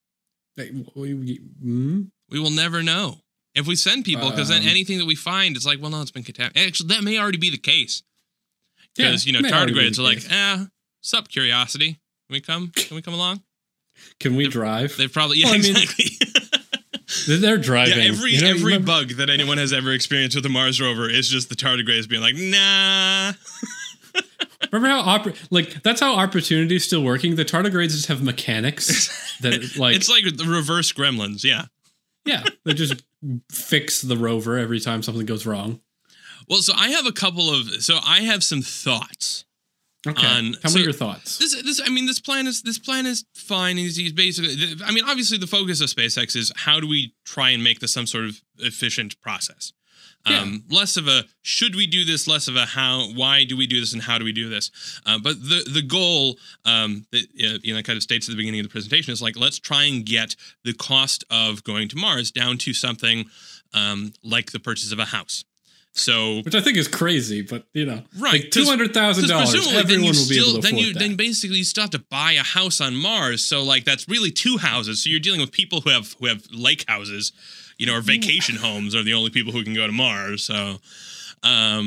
We will never know if we send people, because then anything that we find, it's like, well, no, it's been contaminated. Actually, that may already be the case. Because, tardigrades are like, sup, Curiosity? Can we come? Can we come along? Can we drive? They've probably, exactly. They're driving. Yeah, every bug that anyone has ever experienced with a Mars rover is just the tardigrades being like, nah. Remember how that's how Opportunity is still working? The tardigrades just have mechanics that like it's like the reverse Gremlins, yeah. Yeah, they just fix the rover every time something goes wrong. Well, so I have some thoughts. Okay. Tell me your thoughts. This plan is fine. He's basically, obviously the focus of SpaceX is how do we try and make this some sort of efficient process. Less of a should we do this, less of a why do we do this, and how do we do this. But the goal that kind of states at the beginning of the presentation is like, let's try and get the cost of going to Mars down to something like the purchase of a house. So, which I think is crazy, but right, like $200,000, everyone will be able to afford that. Then basically you still have to buy a house on Mars. So like that's really two houses. So you're dealing with people who have lake houses. Or vacation homes are the only people who can go to Mars. So, but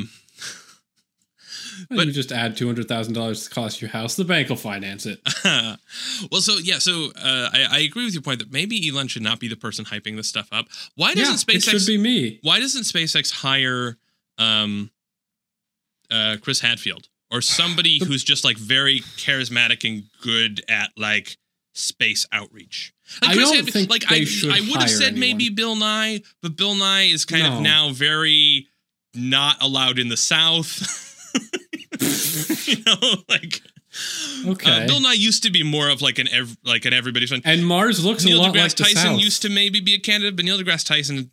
you just add $200,000 to cost your house. The bank will finance it. Well, I agree with your point that maybe Elon should not be the person hyping this stuff up. Why doesn't SpaceX? It should be me. Why doesn't SpaceX hire Chris Hadfield or somebody who's just like very charismatic and good at like space outreach? Like I don't think they should. I would have said maybe Bill Nye, but Bill Nye is kind of now very not allowed in the South. Okay. Bill Nye used to be more of like an everybody's friend. And Mars looks Neil a lot deGrasse like the Tyson South. used to maybe be a candidate, but Neil deGrasse Tyson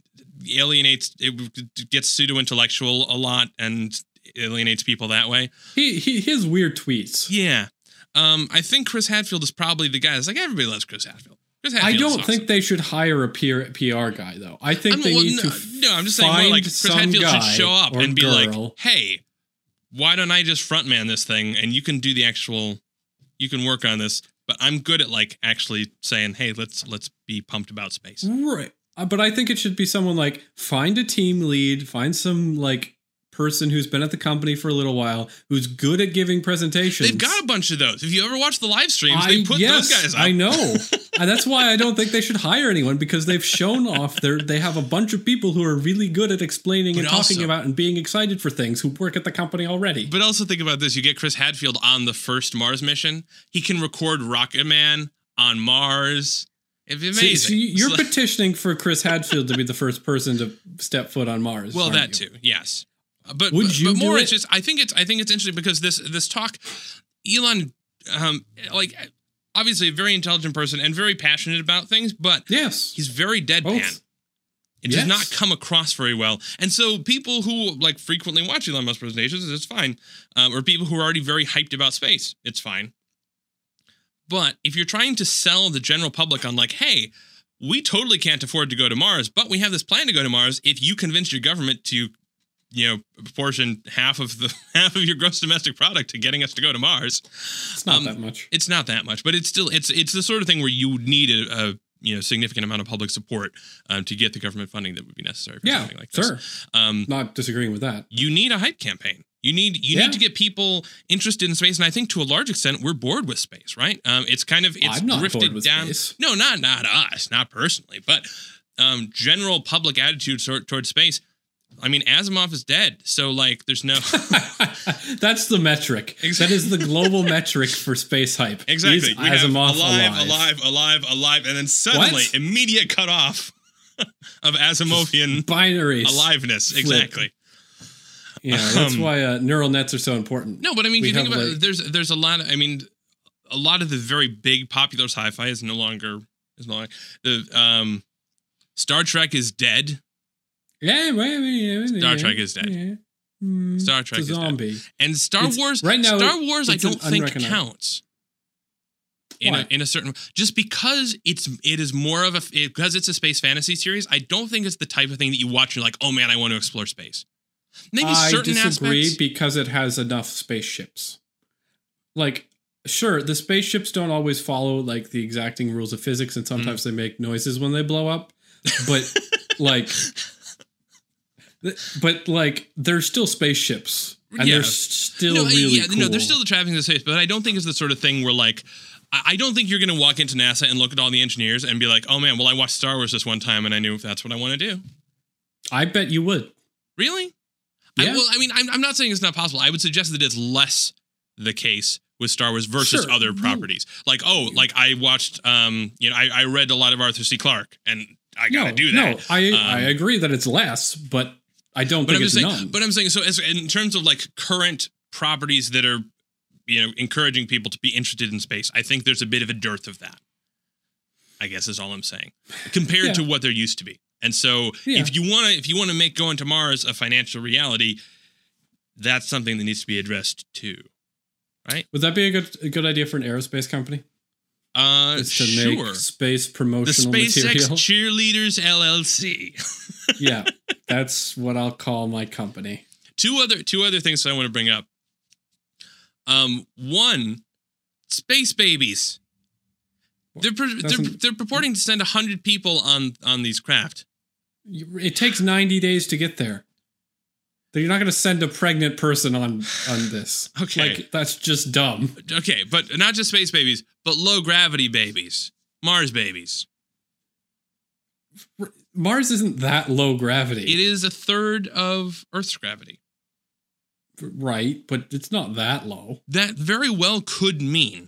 gets pseudo-intellectual a lot and alienates people that way. He has weird tweets. Yeah. I think Chris Hadfield is probably the guy. It's like everybody loves Chris Hadfield. I don't think they should hire a PR guy, though. I think they need to I'm just saying more like Chris Hadfield should show up and be like, hey, why don't I just frontman this thing and you can do the actual, you can work on this, but I'm good at like actually saying, hey, let's be pumped about space. Right. But I think it should be someone like find a team lead, find some like person who's been at the company for a little while, who's good at giving presentations. They've got a bunch of those. If you ever watch the live streams, they put those guys up. I know. And that's why I don't think they should hire anyone, because they've shown off they have a bunch of people who are really good at explaining and talking about and being excited for things who work at the company already. But also think about this. You get Chris Hadfield on the first Mars mission. He can record Rocket Man on Mars. It'd be amazing. So you're petitioning for Chris Hadfield to be the first person to step foot on Mars. Well, that too. Yes. But would you more? It's just I think it's interesting because this talk, Elon, obviously a very intelligent person and very passionate about things, but yes, he's very deadpan. It does not come across very well, and so people who like frequently watch Elon Musk presentations, it's fine, or people who are already very hyped about space, it's fine. But if you're trying to sell the general public on like, hey, we totally can't afford to go to Mars, but we have this plan to go to Mars. If you convince your government to proportion half of your gross domestic product to getting us to go to Mars. It's not that much. It's not that much, but it's still it's the sort of thing where you need a significant amount of public support to get the government funding that would be necessary for something like this. Sure. Not disagreeing with that. You need a hype campaign. You need to get people interested in space, and I think to a large extent we're bored with space, right? It's drifted down. Space. No, not us, not personally, but general public attitude towards space. I mean, Asimov is dead, so like, there's no. That's the metric. Exactly. That is the global metric for space hype. Exactly. We Asimov alive, and then suddenly immediate cut off of Asimovian binary aliveness. Flip. Exactly. Yeah, that's why neural nets are so important. No, but I mean, if you think about it, there's a lot. A lot of the very big popular sci-fi is no longer the Star Trek is dead. Yeah, Star Trek is dead. Yeah. Star Trek is zombie. Dead. And Star Wars right now. Star Wars, I don't think counts. In a certain, just because it is more of because it's a space fantasy series. I don't think it's the type of thing that you watch and you're like, oh man, I want to explore space. Maybe certain disagree aspects. Because it has enough spaceships. Like, sure, the spaceships don't always follow like the exacting rules of physics, and sometimes they make noises when they blow up. But they're still spaceships, and they're still really cool. No, they're still the traveling in space, but I don't think it's the sort of thing where like. I don't think you're going to walk into NASA and look at all the engineers and be like, oh man, well, I watched Star Wars this one time and I knew that's what I want to do. I bet you would. Really? Yeah. I'm not saying it's not possible. I would suggest that it's less the case with Star Wars versus other properties. Like, I watched, I read a lot of Arthur C. Clarke, and I got to do that. No, I agree that it's less, but I don't think it's none. But I'm saying, so in terms of like current properties that are, encouraging people to be interested in space, I think there's a bit of a dearth of that, I guess is all I'm saying, compared to what there used to be. And so if you want to make going to Mars a financial reality, that's something that needs to be addressed too, right? Would that be a good idea for an aerospace company? Sure. Make space promotional the SpaceX material. Cheerleaders LLC. Yeah, that's what I'll call my company. Two other things I want to bring up. One, space babies. They're purporting to send 100 people on these craft. It takes 90 days to get there. You're not going to send a pregnant person on this. Okay. Like, that's just dumb. Okay, but not just space babies, but low gravity babies. Mars babies. Mars isn't that low gravity. It is a third of Earth's gravity. Right, but it's not that low. That very well could mean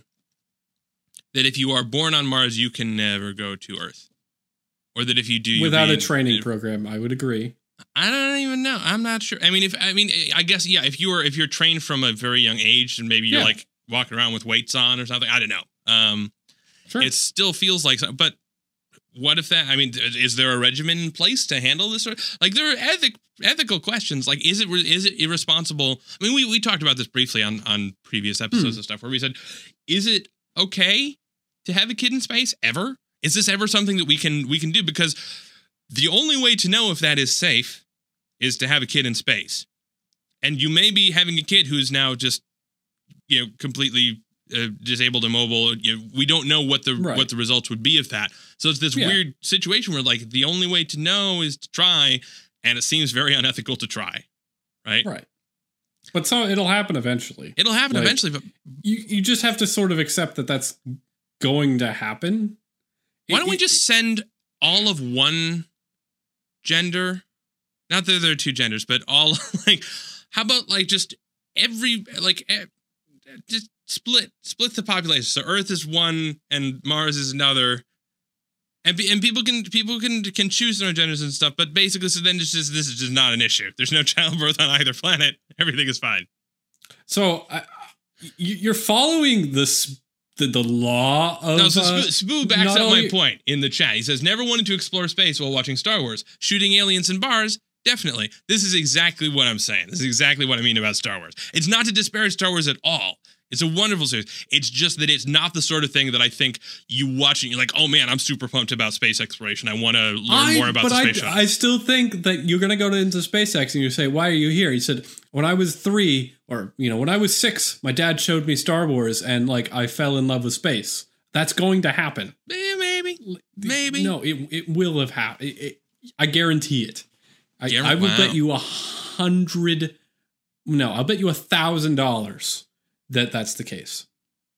that if you are born on Mars, you can never go to Earth. Or that if you do... Without a training program, I would agree. I don't even know. I'm not sure. I guess, if you're trained from a very young age, and maybe you're like walking around with weights on or something, I don't know. Sure. It still feels like... But what if that... is there a regimen in place to handle this? Like, there are ethical questions. Like, is it irresponsible? We talked about this briefly on previous episodes and stuff, where we said, is it okay to have a kid in space ever? Is this ever something that we can do? Because the only way to know if that is safe is to have a kid in space. And you may be having a kid who's now just, completely disabled, immobile. We don't know what the results would be of that. So it's this weird situation where like the only way to know is to try, and it seems very unethical to try, right? Right. But so it'll happen eventually. It'll happen eventually, but you just have to sort of accept that that's going to happen. Why don't we just send all of one gender? Not that there are two genders, but all how about just every just split the population. So Earth is one and Mars is another. And people can choose their own genders and stuff, but basically, so then this is just not an issue. There's no childbirth on either planet. Everything is fine. So you're following the law of... No, so Spoo backs up my point in the chat. He says, never wanted to explore space while watching Star Wars. Shooting aliens in bars? Definitely. This is exactly what I'm saying. This is exactly what I mean about Star Wars. It's not to disparage Star Wars at all. It's a wonderful series. It's just that it's not the sort of thing that I think you watch and you're like, oh man, I'm super pumped about space exploration. I want to learn more about the space shuttle. I still think that you're going to go into SpaceX and you say, why are you here? He said, when I was 3 or, when I was 6, my dad showed me Star Wars and I fell in love with space. That's going to happen. Maybe. No, it will have happened. I guarantee it. I will bet you 100 No, I'll bet you $1,000 that that's the case.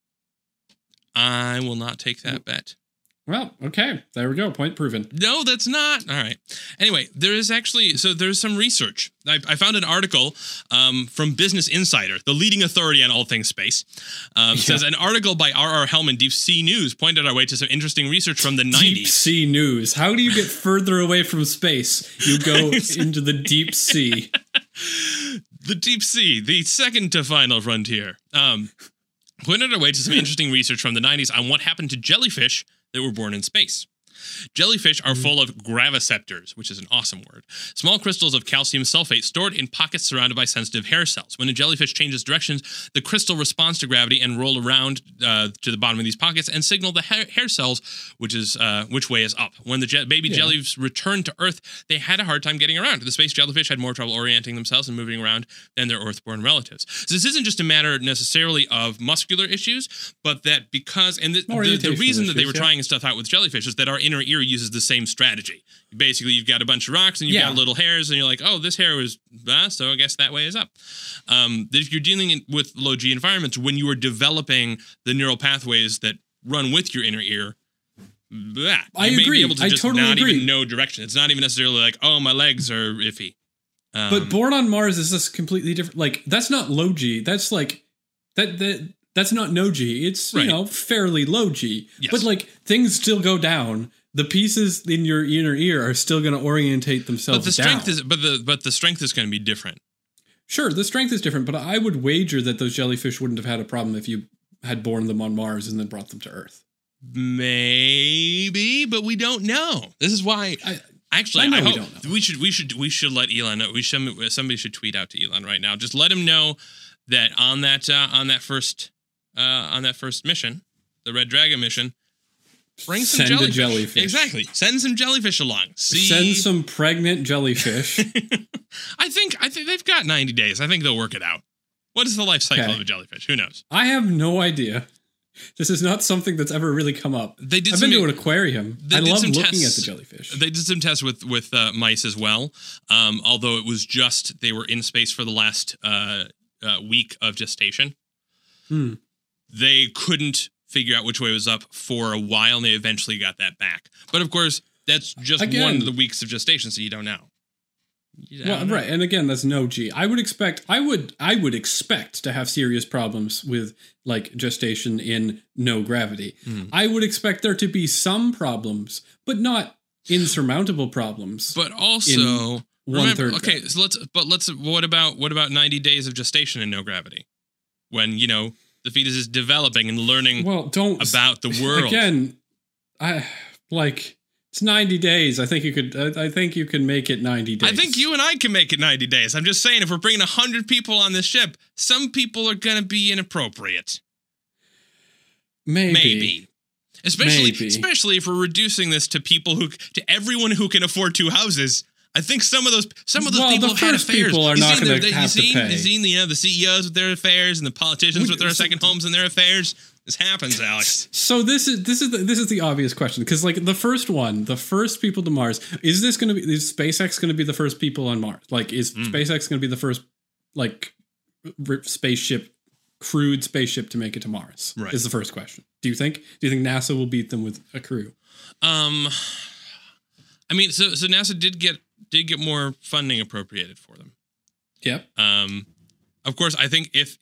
I will not take that bet. Well, okay. There we go. Point proven. No, that's not. All right. Anyway, there's some research. I found an article from Business Insider, the leading authority on all things space. Says an article by R.R. Hellman, Deep Sea News, pointed our way to some interesting research from the 90s. Deep Sea News. How do you get further away from space? You go into the deep sea. The deep sea, the second to final frontier. Pointed our way to some interesting research from the 90s on what happened to jellyfish that were born in space. Jellyfish are full of graviceptors, which is an awesome word. Small crystals of calcium sulfate stored in pockets surrounded by sensitive hair cells. When a jellyfish changes directions, the crystal responds to gravity and roll around to the bottom of these pockets and signal the hair cells which way is up. When the baby jellies returned to Earth, they had a hard time getting around. The space jellyfish had more trouble orienting themselves and moving around than their Earth-born relatives. So this isn't just a matter necessarily of muscular issues, but that because, and the reason that they were trying stuff out with jellyfish is that our inner ear uses the same strategy. Basically, you've got a bunch of rocks and you've got little hairs, and you're like, oh, this hair was, so I guess that way is up. If you're dealing with low G environments, when you are developing the neural pathways that run with your inner ear, you may be able to just even know direction. It's not even necessarily like, oh, my legs are iffy. But Born on Mars is just completely different. Like, that's not low G. That's like, that's not no G. It's, fairly low G. Yes. But, like, things still go down. The pieces in your inner ear are still going to orientate themselves down. But the strength is going to be different. Sure, the strength is different, but I would wager that those jellyfish wouldn't have had a problem if you had born them on Mars and then brought them to Earth. Maybe, but we don't know. This is why. I hope we should let Elon know. Somebody should tweet out to Elon right now. Just let him know that on that first mission, the Red Dragon mission, bring some jellyfish. Exactly. Send some jellyfish along. Send some pregnant jellyfish. I think they've got 90 days. I think they'll work it out. What is the life cycle of a jellyfish? Who knows? I have no idea. This is not something that's ever really come up. I've been to an aquarium. I love looking at the jellyfish. They did some tests with mice as well. Although it was just they were in space for the last week of gestation. They couldn't figure out which way was up for a while, and they eventually got that back. But of course, that's just one of the weeks of gestation, so you don't know. Right, and again, that's no G. I would expect to have serious problems with like gestation in no gravity. I would expect there to be some problems, but not insurmountable problems. But also, remember, okay, so what about 90 days of gestation in no gravity? When, the fetus is developing and learning about the world. Again, it's 90 days. I think you can make it 90 days. I think you and I can make it 90 days. I'm just saying, if we're bringing 100 people on this ship, some people are going to be inappropriate. Maybe. Especially if we're reducing this to everyone who can afford two houses. I think some of those people have had affairs. People are not going to have to pay. You've seen the CEOs with their affairs and the politicians with their second homes and their affairs. This happens, Alex. So this is the obvious question, because like the first people to Mars, is SpaceX going to be the first people on Mars? Like, is SpaceX going to be the first like crewed spaceship to make it to Mars? Right. Is the first question. Do you think NASA will beat them with a crew? I mean, so NASA did get more funding appropriated for them. Yep. Of course, I think if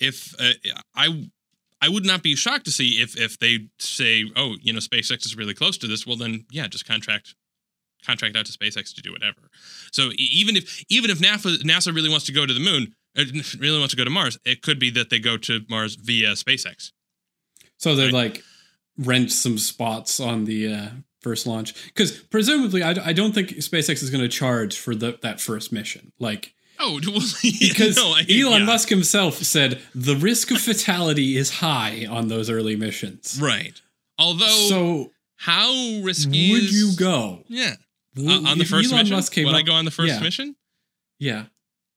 I would not be shocked to see if they say, oh, SpaceX is really close to this. Well, then, yeah, just contract out to SpaceX to do whatever. So even if NASA really wants to go to the moon, really wants to go to Mars, it could be that they go to Mars via SpaceX. So they rent some spots on the first launch, because presumably I don't think SpaceX is going to charge for that first mission. Like. Oh, well, because Elon Musk himself said the risk of fatality is high on those early missions. Right. Although, how risky would you go? Yeah. On the first mission? Would I go on the first mission? Yeah.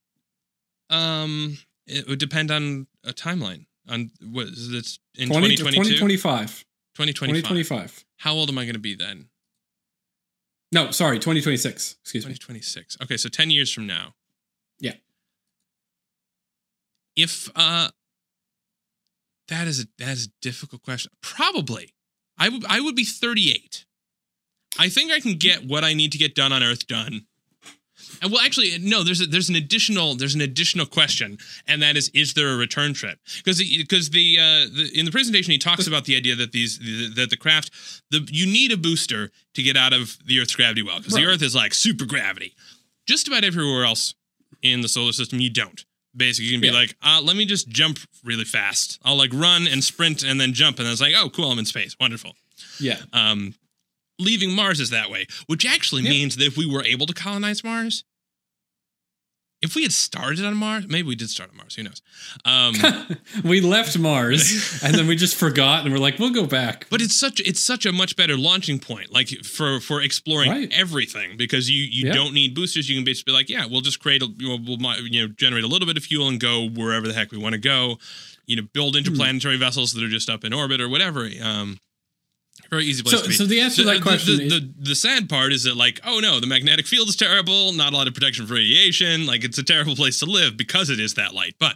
It would depend on a timeline. On what is it? In 2022? 2025. 2025. How old am I going to be then? No, sorry, 2026. Excuse me. 2026. Okay, so 10 years from now. Yeah. If that is a difficult question. Probably, I would be 38. I think I can get what I need to get done on Earth done. And well, actually, no. There's an additional question, and that is there a return trip? Because in the presentation he talks about the idea that the craft you need a booster to get out of the Earth's gravity well, because the Earth is like super gravity. Just about everywhere else in the solar system, you don't. Basically, you can be like, let me just jump really fast. I'll like run and sprint and then jump, and then it's like, oh, cool, I'm in space, wonderful. Yeah. Leaving Mars is that way, which actually means that if we were able to colonize Mars, if we had started on Mars, maybe we did start on Mars, who knows? We left Mars and then we just forgot and we're like, we'll go back. But it's such a much better launching point, like for exploring everything, because you don't need boosters. You can basically be like, yeah, we'll just create we'll generate a little bit of fuel and go wherever the heck we want to go. Build interplanetary vessels that are just up in orbit or whatever. Very easy place to be. So the answer to that question is... The sad part is that, like, oh no, the magnetic field is terrible, not a lot of protection for radiation, like, it's a terrible place to live because it is that light. But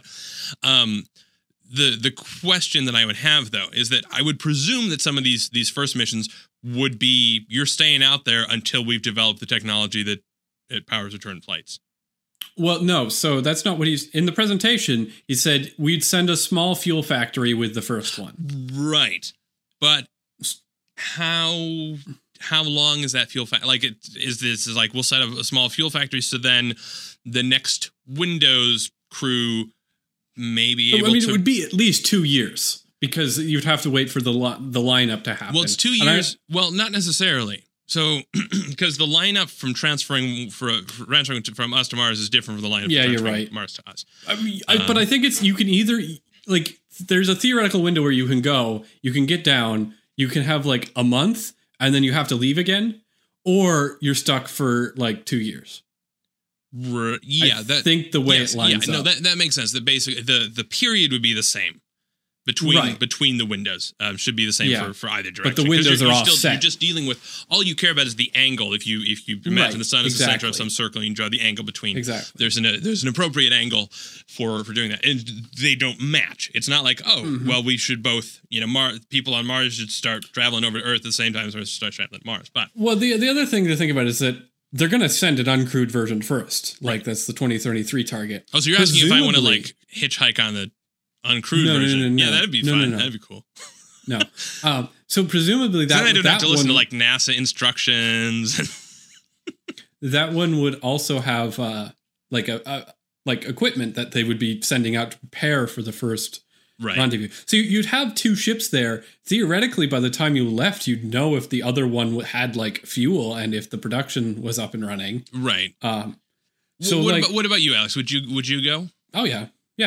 the question that I would have, though, is that I would presume that some of these first missions would be, you're staying out there until we've developed the technology that it powers return flights. Well, no, so that's not what in the presentation, he said we'd send a small fuel factory with the first one. Right. But how long is that fuel factory? Like, is like, we'll set up a small fuel factory, so then the next Windows crew may be able to... it would be at least 2 years, because you'd have to wait for the lineup to happen. Well, it's 2 years. Well, not necessarily. So, because the lineup from transferring from us to Mars is different from the lineup from transferring Mars to us. But I think you can either, like, there's a theoretical window where you can get down, you can have like a month and then you have to leave again, or you're stuck for like 2 years. I think the way it lines up. No, that makes sense. That basically the period would be the same between the windows. Should be the same for either direction. But the windows are offset. You're just dealing with, all you care about is the angle. If you imagine the sun is the center of some circle, and you draw the angle between. Exactly. There's an appropriate angle for doing that, and they don't match. It's not like, well, we should both, people on Mars should start traveling over to Earth at the same time as Earth start traveling to Mars. But the other thing to think about is that they're going to send an uncrewed version first. Like, that's the 2033 target. Oh, so you're asking if I want to like hitchhike on the uncrewed version? No. Yeah, that'd be fun. That'd be cool. No. So presumably that... Then I don't have to listen to like NASA instructions. That one would also have like equipment that they would be sending out to prepare for the first rendezvous. So you'd have 2 ships there. Theoretically, by the time you left, you'd know if the other one had like fuel and if the production was up and running. Right. So what about you, Alex? Would you go? Oh yeah.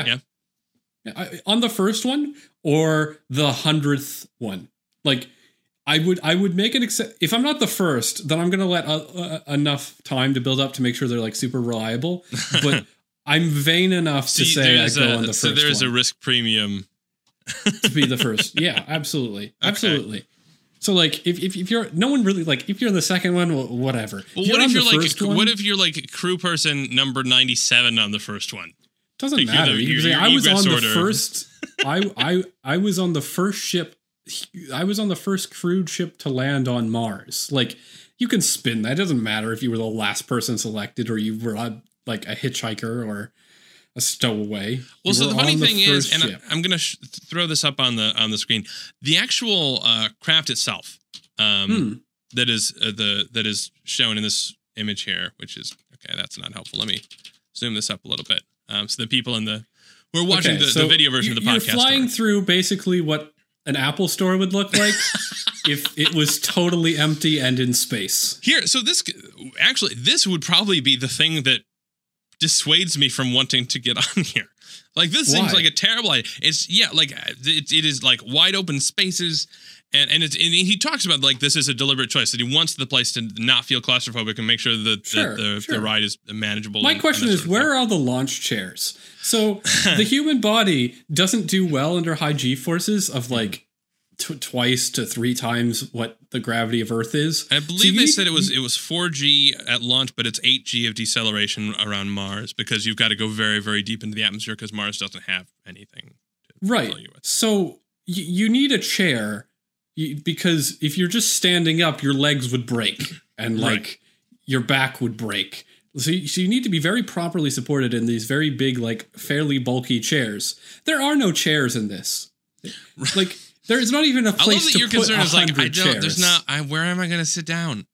On the first one or the 100th one, like I would make an if I'm not the first, then I'm going to let enough time to build up to make sure they're like super reliable. But I'm vain enough to say I go on the first one. So there's a risk premium to be the first. Yeah, absolutely. Okay. Absolutely. So like if you're no one really like if you're in the second one, well, whatever. Well, what if you're like crew person number 97 on the first one? Doesn't matter. I was on the first. I was on the first ship. I was on the first crewed ship to land on Mars. Like, you can spin that. It doesn't matter if you were the last person selected or you were like a hitchhiker or a stowaway. Well, so the funny thing is, and I'm going to throw this up on the screen. The actual craft itself, that is shown in this image here, which is okay. That's not helpful. Let me zoom this up a little bit. So the people who are watching the video version of the podcast, you're flying through basically what an Apple store would look like if it was totally empty and in space. Here, so this would probably be the thing that dissuades me from wanting to get on here. Like, this seems like a terrible idea. It is like wide open spaces. And he talks about, like, this is a deliberate choice, that he wants the place to not feel claustrophobic and make sure that the ride is manageable. My question is, where are all the launch chairs? So the human body doesn't do well under high G forces of, like, twice to 3 times what the gravity of Earth is. I believe they said it was 4G at launch, but it's 8G of deceleration around Mars because you've got to go very, very deep into the atmosphere because Mars doesn't have anything to fill you with. So you need a chair because if you're just standing up, your legs would break and like your back would break. So you need to be very properly supported in these very big, like fairly bulky chairs. There are no chairs in this. Like, there's not even a place to put 100 chairs. There's not. Where am I going to sit down?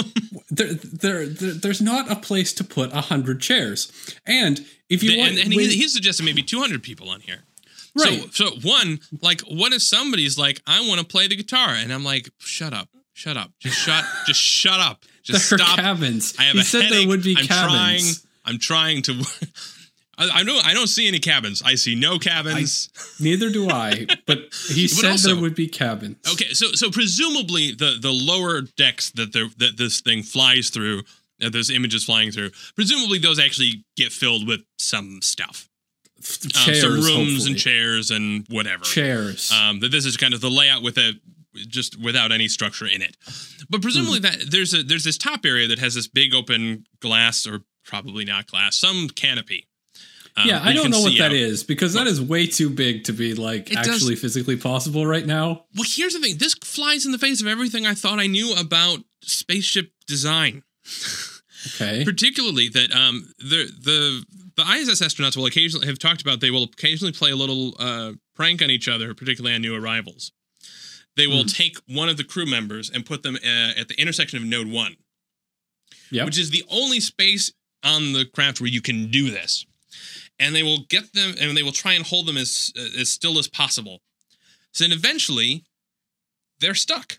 There's not a place to put 100 chairs. And if you want, and he suggested maybe 200 people on here. Right. So one, like, what if somebody's like, I want to play the guitar, and I'm like, shut up, just shut up, just there stop. Are cabins. I have he a said headache. There would be cabins. I'm trying to. I don't see any cabins. I see no cabins. Neither do I. But he said also, there would be cabins. Okay, so presumably the lower decks that this thing flies through, those images flying through, presumably those actually get filled with some stuff, chairs, some rooms hopefully. And chairs and whatever. Chairs. That this is kind of the layout just without any structure in it. But presumably that there's this top area that has this big open glass, or probably not glass, some canopy. I don't know what that is because that is way too big to be like actually physically possible right now. Well, here's the thing. This flies in the face of everything I thought I knew about spaceship design. Okay. Particularly that the ISS astronauts will occasionally have talked about they will occasionally play a little prank on each other, particularly on new arrivals. They will take one of the crew members and put them at the intersection of Node 1, which is the only space on the craft where you can do this. And they will get them, and they will try and hold them as still as possible. So then eventually, they're stuck.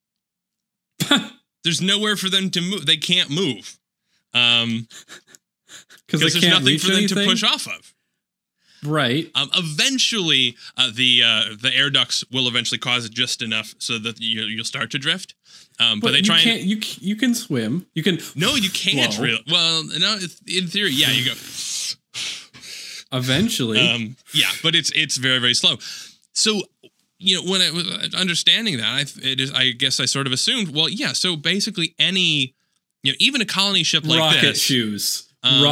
There's nowhere for them to move. They can't move. Because there's nothing for them to push off of. Right. Eventually, the air ducts will eventually cause it just enough so that you'll start to drift. But they try and you can swim. You can. No, you can't. Really. Well, no. In theory, yeah, you go. Eventually, but it's very, very slow. So, when I was understanding that, I guess I sort of assumed, well, yeah. So basically, any, even a colony ship like rocket shoes.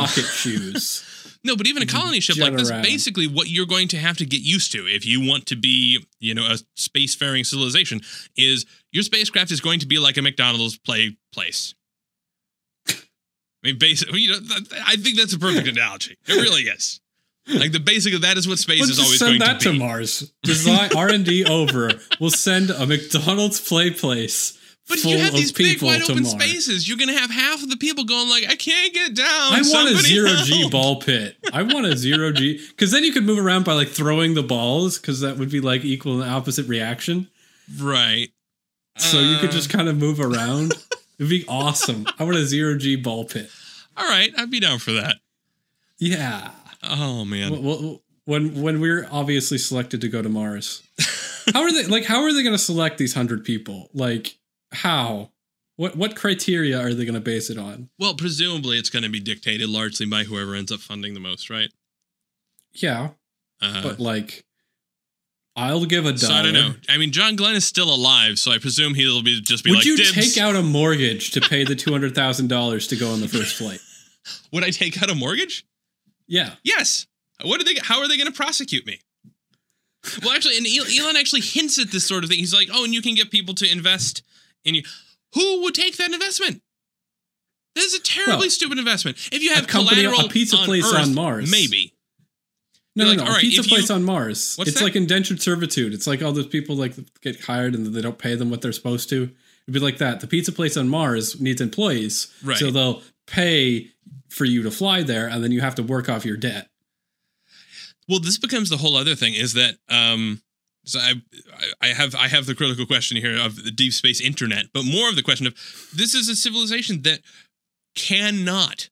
No, but even a colony ship like this, basically, what you're going to have to get used to if you want to be, a spacefaring civilization, is your spacecraft is going to be like a McDonald's place. I mean, basically, I think that's a perfect analogy. It really is. Like the basic of that is what space is always going to be. Send that to Mars. Design R&D over. We'll send a McDonald's place. But you have these big wide open spaces. You're going to have half of the people going like, I can't get down. I want a 0G ball pit. I want a 0G. Because then you could move around by like throwing the balls, because that would be like equal and opposite reaction. Right. So you could just kind of move around. It'd be awesome. I want a 0G ball pit. All right. I'd be down for that. Yeah. Oh man! Well, when we're obviously selected to go to Mars, how are they going to select these 100 people? Like, how? What criteria are they going to base it on? Well, presumably it's going to be dictated largely by whoever ends up funding the most, right? Yeah, but like, I'll give $1. So I don't know. I mean, John Glenn is still alive, so I presume he'll just be like, would you dibs. Take out a mortgage to pay the $200,000 to go on the first flight? Would I take out a mortgage? Yeah. Yes. How are they going to prosecute me? Well, actually, and Elon actually hints at this sort of thing. He's like, oh, and you can get people to invest in you. Who would take that investment? This is a terribly stupid investment. If you have collateral, a pizza place Earth, on Mars, maybe. No, a pizza place on Mars. It's like indentured servitude. It's like all those people like get hired and they don't pay them what they're supposed to. It'd be like that. The pizza place on Mars needs employees, so they'll pay for you to fly there, and then you have to work off your debt. Well, this becomes the whole other thing. Is that so I have the critical question here of the deep space internet, but more of the question of this is a civilization that cannot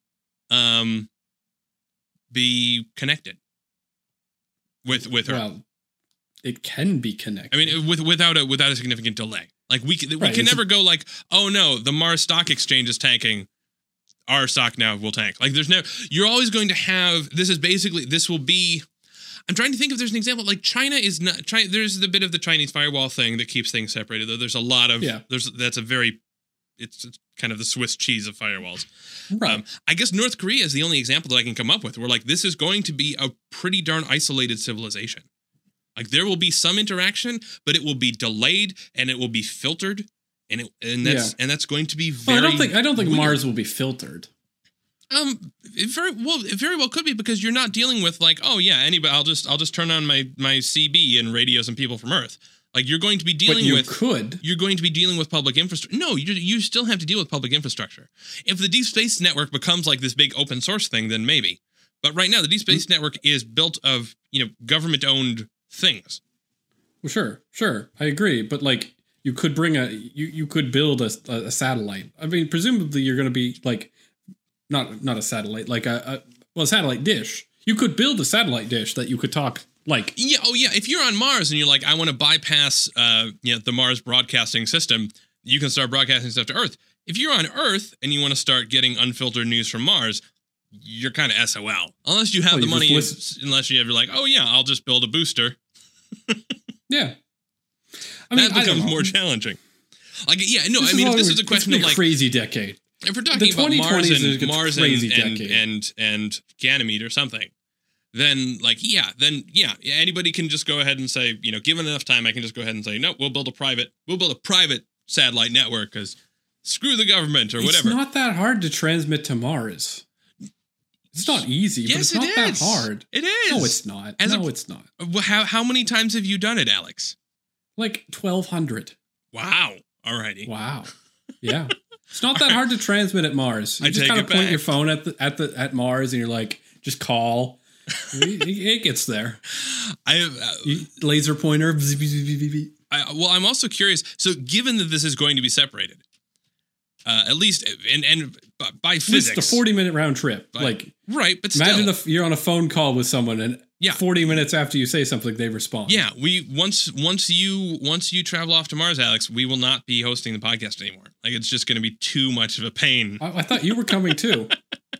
be connected with her. Well, it can be connected. I mean, without a significant delay. Like we can never go like, oh no, the Mars Stock Exchange is tanking. Our stock now will tank. Like you're always going to have, this will be, I'm trying to think if there's an example. Like China is not. There's a bit of the Chinese firewall thing that keeps things separated. Though there's a lot of. Yeah. That's a very. It's kind of the Swiss cheese of firewalls. Right. I guess North Korea is the only example that I can come up with where like this is going to be a pretty darn isolated civilization. Like there will be some interaction, but it will be delayed and it will be filtered, and that's going to be very. Well, I don't think Mars will be filtered. It very well could be, because you're not dealing with like, oh yeah, anybody. I'll just turn on my CB and radio some people from Earth. Like you're going to be dealing You're going to be dealing with public infrastructure. No, you still have to deal with public infrastructure. If the Deep Space Network becomes like this big open source thing, then maybe. But right now, the Deep Space Network is built of government owned things. Well, sure, I agree. But like, you could bring you could build a satellite. I mean, presumably you're going to be like not a satellite, like a satellite dish. You could build a satellite dish that you could talk. Like, yeah, if you're on Mars and you're like, I want to bypass the Mars broadcasting system, you can start broadcasting stuff to Earth. If you're on Earth and you want to start getting unfiltered news from Mars, you're kind of SOL. Unless you have the money, unless you're like, oh yeah, I'll just build a booster. Yeah. That becomes more challenging. Like, yeah, no, if this is a question of like crazy decade. If we're talking about Mars and Ganymede or something, then anybody can just go ahead and say, given enough time, I can just go ahead and say, no, we'll build a private satellite network because screw the government or whatever. It's not that hard to transmit to Mars. It's not easy, but it's not that hard. It is. No, it's not. It's not. How many times have you done it, Alex? Like 1,200. Wow. Alrighty. Wow. Yeah. It's not that hard to transmit at Mars. You just kind of point your phone at Mars and you're like, just call. It gets there. Laser pointer. I'm also curious. So, given that this is going to be separated, at least and by physics, it's a 40-minute round trip. Right, but imagine if you're on a phone call with someone and 40 minutes after you say something, they respond. Yeah, once you travel off to Mars, Alex, we will not be hosting the podcast anymore. Like it's just going to be too much of a pain. I thought you were coming too.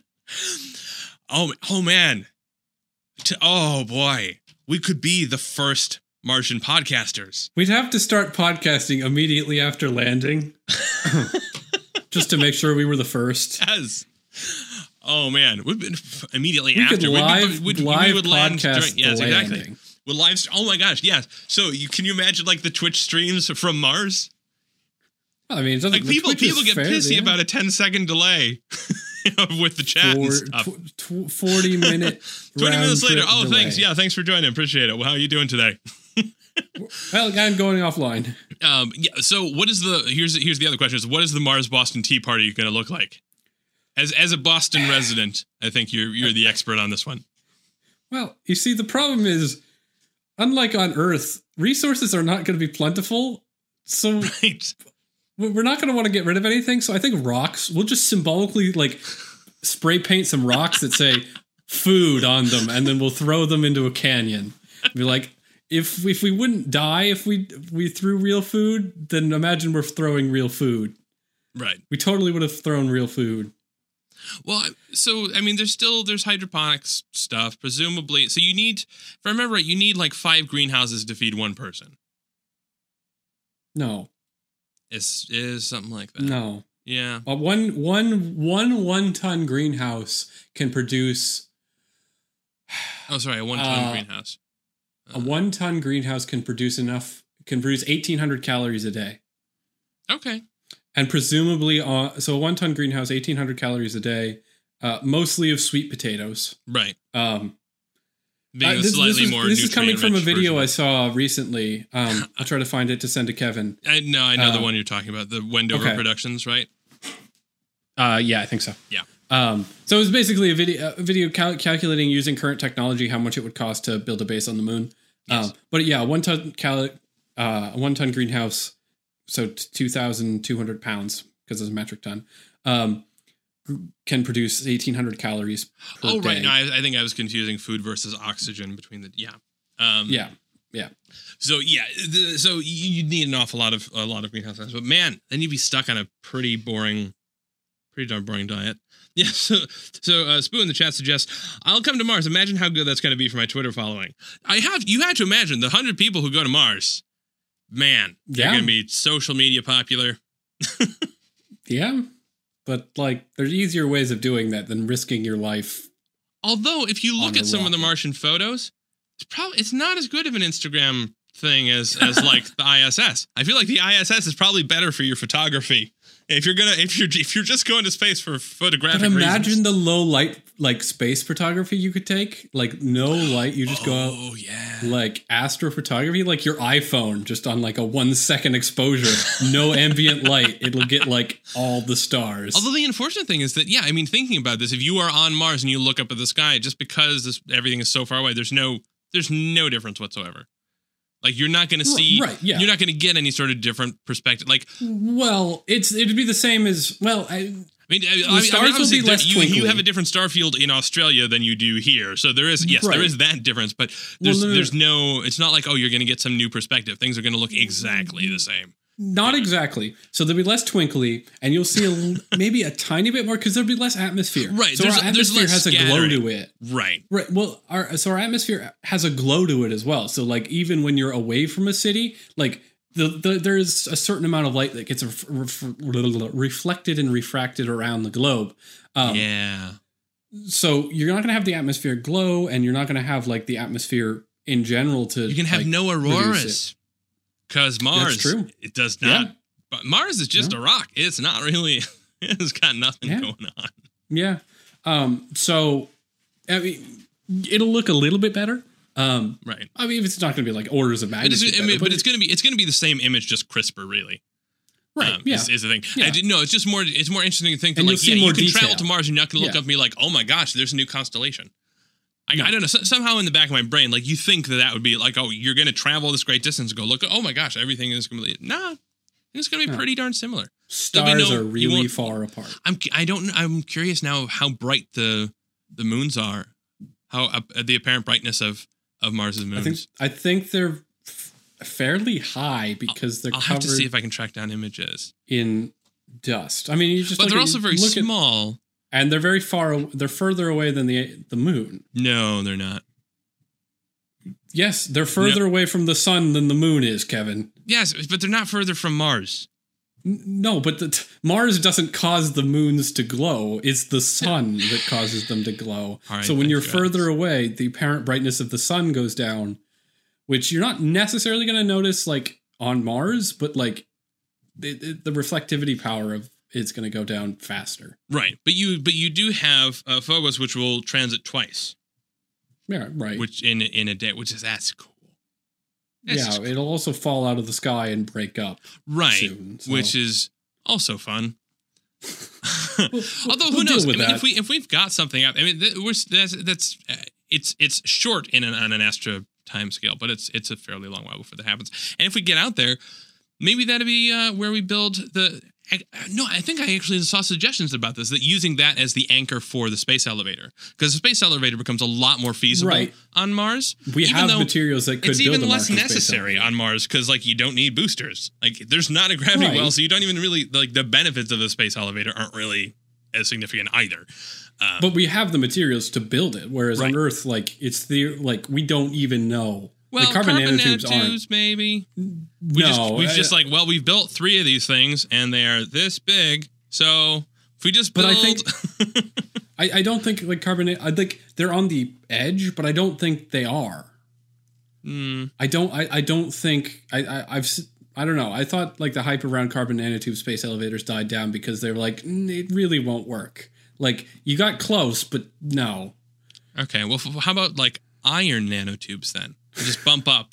Oh man. Oh boy, we could be the first Martian podcasters. We'd have to start podcasting immediately after landing, just to make sure we were the first. Yes. Oh man, we've been immediately we after. Could live we would land during. Yes, exactly. With live. Oh my gosh, yes. So can you imagine like the Twitch streams from Mars? I mean, like people get pissy about a 10-second delay. With the chat and stuff. 40 minute 20 minutes later. Oh, delay. Thanks. Yeah, thanks for joining. Appreciate it. Well, how are you doing today? Well, I'm going offline. So what is here's the other question is, what is the Mars Boston Tea Party going to look like? As a Boston resident, I think you're the expert on this one. Well, you see, the problem is, unlike on Earth, resources are not going to be plentiful. So right. We're not going to want to get rid of anything, so I think rocks, we'll just symbolically, like, spray paint some rocks that say food on them, and then we'll throw them into a canyon. Be like, if we wouldn't die if we threw real food, then imagine we're throwing real food. Right. We totally would have thrown real food. Well, so, I mean, there's hydroponics stuff, presumably. So you need, if I remember right, you need like 5 greenhouses to feed one person. No. Is something like that. No. Yeah. A one ton greenhouse can produce. Oh, sorry, a 1 ton greenhouse. A 1 ton greenhouse can produce 1,800 calories a day. Okay. And presumably, so a 1 ton greenhouse, 1,800 calories a day, mostly of sweet potatoes. Right. Being this is coming from a video I saw recently. I'll try to find it to send to Kevin. I know the one you're talking about, the Wendover Productions, right? Yeah, I think so. Yeah. So it was basically a video calculating using current technology how much it would cost to build a base on the moon. Yes. But yeah, 1 ton greenhouse, so 2,200 pounds because it's a metric ton. Can produce 1,800 calories per day. Oh, right. No, I think I was confusing food versus oxygen between the... Yeah. Yeah. So, so you need an awful lot of greenhouse gases. But, man, then you'd be stuck on a pretty darn boring diet. Yeah, so Spoo in the chat suggests, I'll come to Mars. Imagine how good that's going to be for my Twitter following. You have to imagine the 100 people who go to Mars, man, they're going to be social media popular. Yeah, but like there's easier ways of doing that than risking your life. Although if you look at some of the Martian photos, it's not as good of an Instagram thing as like the ISS. I feel like the ISS is probably better for your photography. If you're just going to space for photographic reasons. But imagine the low light like space photography you could take, like no light, you just go out, like astrophotography, like your iPhone just on like a 1 second exposure, no ambient light, it'll get like all the stars. Although the unfortunate thing is that, I mean, thinking about this, if you are on Mars and you look up at the sky, just because everything is so far away, there's no difference whatsoever. Like you're not going to see, you're not going to get any sort of different perspective. Like, well, it'd be the same as the stars will be less twinkly. You have a different star field in Australia than you do here, so there is there is that difference. But there's no. It's not like you're going to get some new perspective. Things are going to look exactly the same. Not exactly. So there'll be less twinkly, and you'll see maybe a tiny bit more because there'll be less atmosphere. Right. So our atmosphere has a glow to it. Right. Right. Well, our atmosphere has a glow to it as well. So like even when you're away from a city, like there's a certain amount of light that gets reflected and refracted around the globe. So you're not going to have the atmosphere glow, and you're not going to have like the atmosphere in general to. You can have no auroras. Because Mars, it does not. Yeah. But Mars is just a rock. It's not really. It's got nothing going on. Yeah. So, I mean, it'll look a little bit better. Right. I mean, it's not going to be like orders of magnitude. But it's going to be the same image, just crisper, really. Right. Is the thing. Yeah. It's just more. It's more interesting to think that you can travel to Mars. You're not going to look up and be like, oh my gosh, there's a new constellation. I don't know. Somehow in the back of my brain, like you think that would be like, oh, you're going to travel this great distance and go look. Oh my gosh, everything is going to be. Nah, it's going to be pretty darn similar. Stars are really far apart. I'm curious now how bright the moons are. How the apparent brightness of Mars's moons. I think they're fairly high because they're. I'll have to see if I can track down images in dust. I mean, you just. But they're also very small. And they're very far. They're further away than the moon. No, they're not. Yes, they're further away from the sun than the moon is, Kevin. Yes, but they're not further from Mars. No, but Mars doesn't cause the moons to glow. It's the sun that causes them to glow. Right, so when you're further away, the apparent brightness of the sun goes down, which you're not necessarily going to notice like on Mars, but like the reflectivity power of it's going to go down faster. Right. But you do have Phobos, which will transit twice. Yeah, right. Which in a day, that's cool. It'll also fall out of the sky and break up. Right. Soon, so. Which is also fun. Although who knows? I mean, if we've got something up, I mean, it's short on an Astra time scale, but it's a fairly long while before that happens. And if we get out there, maybe that'd be where we build the. No, I think I actually saw suggestions about this, that using that as the anchor for the space elevator, because the space elevator becomes a lot more feasible on Mars. We have materials that could build a Martian space elevator. It's even less necessary on Mars because, like, you don't need boosters. Like, there's not a gravity well, so you don't even really, like, the benefits of the space elevator aren't really as significant either. But we have the materials to build it, whereas on Earth, like, we don't even know. Well, like carbon nanotubes aren't. Maybe. We've just we've built 3 of these things, and they are this big. So if we just build, I think I don't think like I think they're on the edge, but I don't think they are. I don't think I don't know. I thought like the hype around carbon nanotube space elevators died down because they were like it really won't work. Like you got close, but no. Okay, well, how about like iron nanotubes then? Just bump up.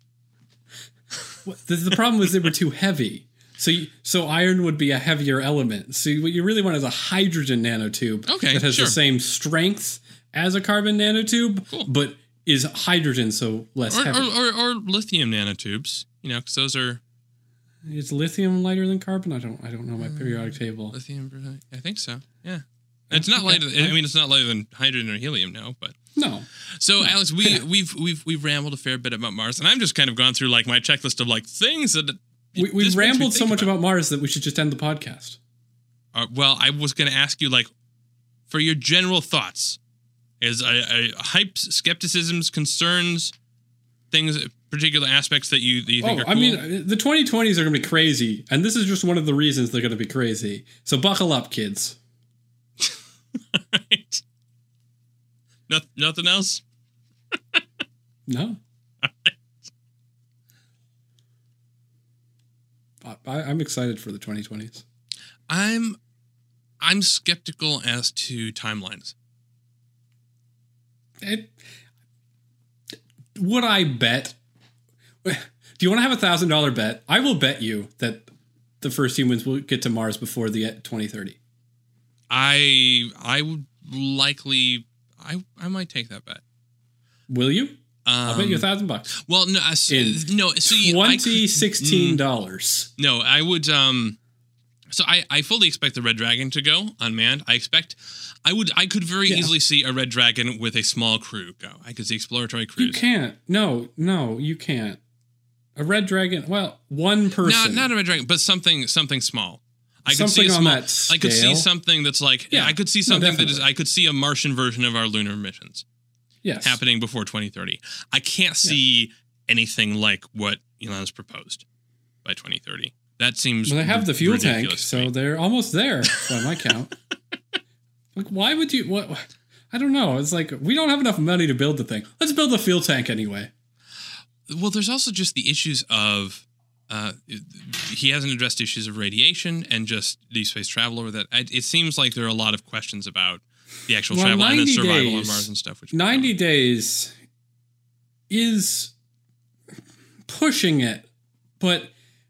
The problem was they were too heavy. So iron would be a heavier element. So what you really want is a hydrogen nanotube that has the same strength as a carbon nanotube, but is hydrogen, so less heavy. Or lithium nanotubes, because those are... Is lithium lighter than carbon? I don't know my periodic table. Lithium, I think so, yeah. It's not lighter. I mean, it's not lighter than hydrogen or helium, no, but... No. So, Alex, we've rambled a fair bit about Mars, and I'm just kind of gone through like my checklist of like things that we've rambled so much about Mars that we should just end the podcast. Well, I was going to ask you like, for your general thoughts. Is hype, skepticisms, concerns, things, particular aspects that you think are cool? I mean, the 2020s are going to be crazy, and this is just one of the reasons they're going to be crazy. So buckle up, kids. All right. Nothing else? No. All right. I'm excited for the 2020s. I'm skeptical as to timelines. Would I bet? Do you want to have $1,000 bet? I will bet you that the first humans will get to Mars before the 2030. I would likely. I might take that bet. Will you? I'll bet you $1,000. Well, no, no. So $2016. No, I would. So I fully expect the Red Dragon to go unmanned. I could very easily see a Red Dragon with a small crew go. I could see exploratory crews. You can't. No, you can't. A Red Dragon. Well, one person. Not a Red Dragon, but something small. I could see that scale. I could see something that's like. Yeah, I could see something that is. I could see a Martian version of our lunar missions. Yes. Happening before 2030. I can't see anything like what Elon's proposed by 2030. That seems. Well, they have the fuel tank, so they're almost there by my count. Like, why would you? What? I don't know. It's like we don't have enough money to build the thing. Let's build the fuel tank anyway. Well, there's also just the issues of. He hasn't addressed issues of radiation and just deep space travel over that. It seems like there are a lot of questions about the actual travel and the survival on Mars and stuff. 90 days is pushing it, but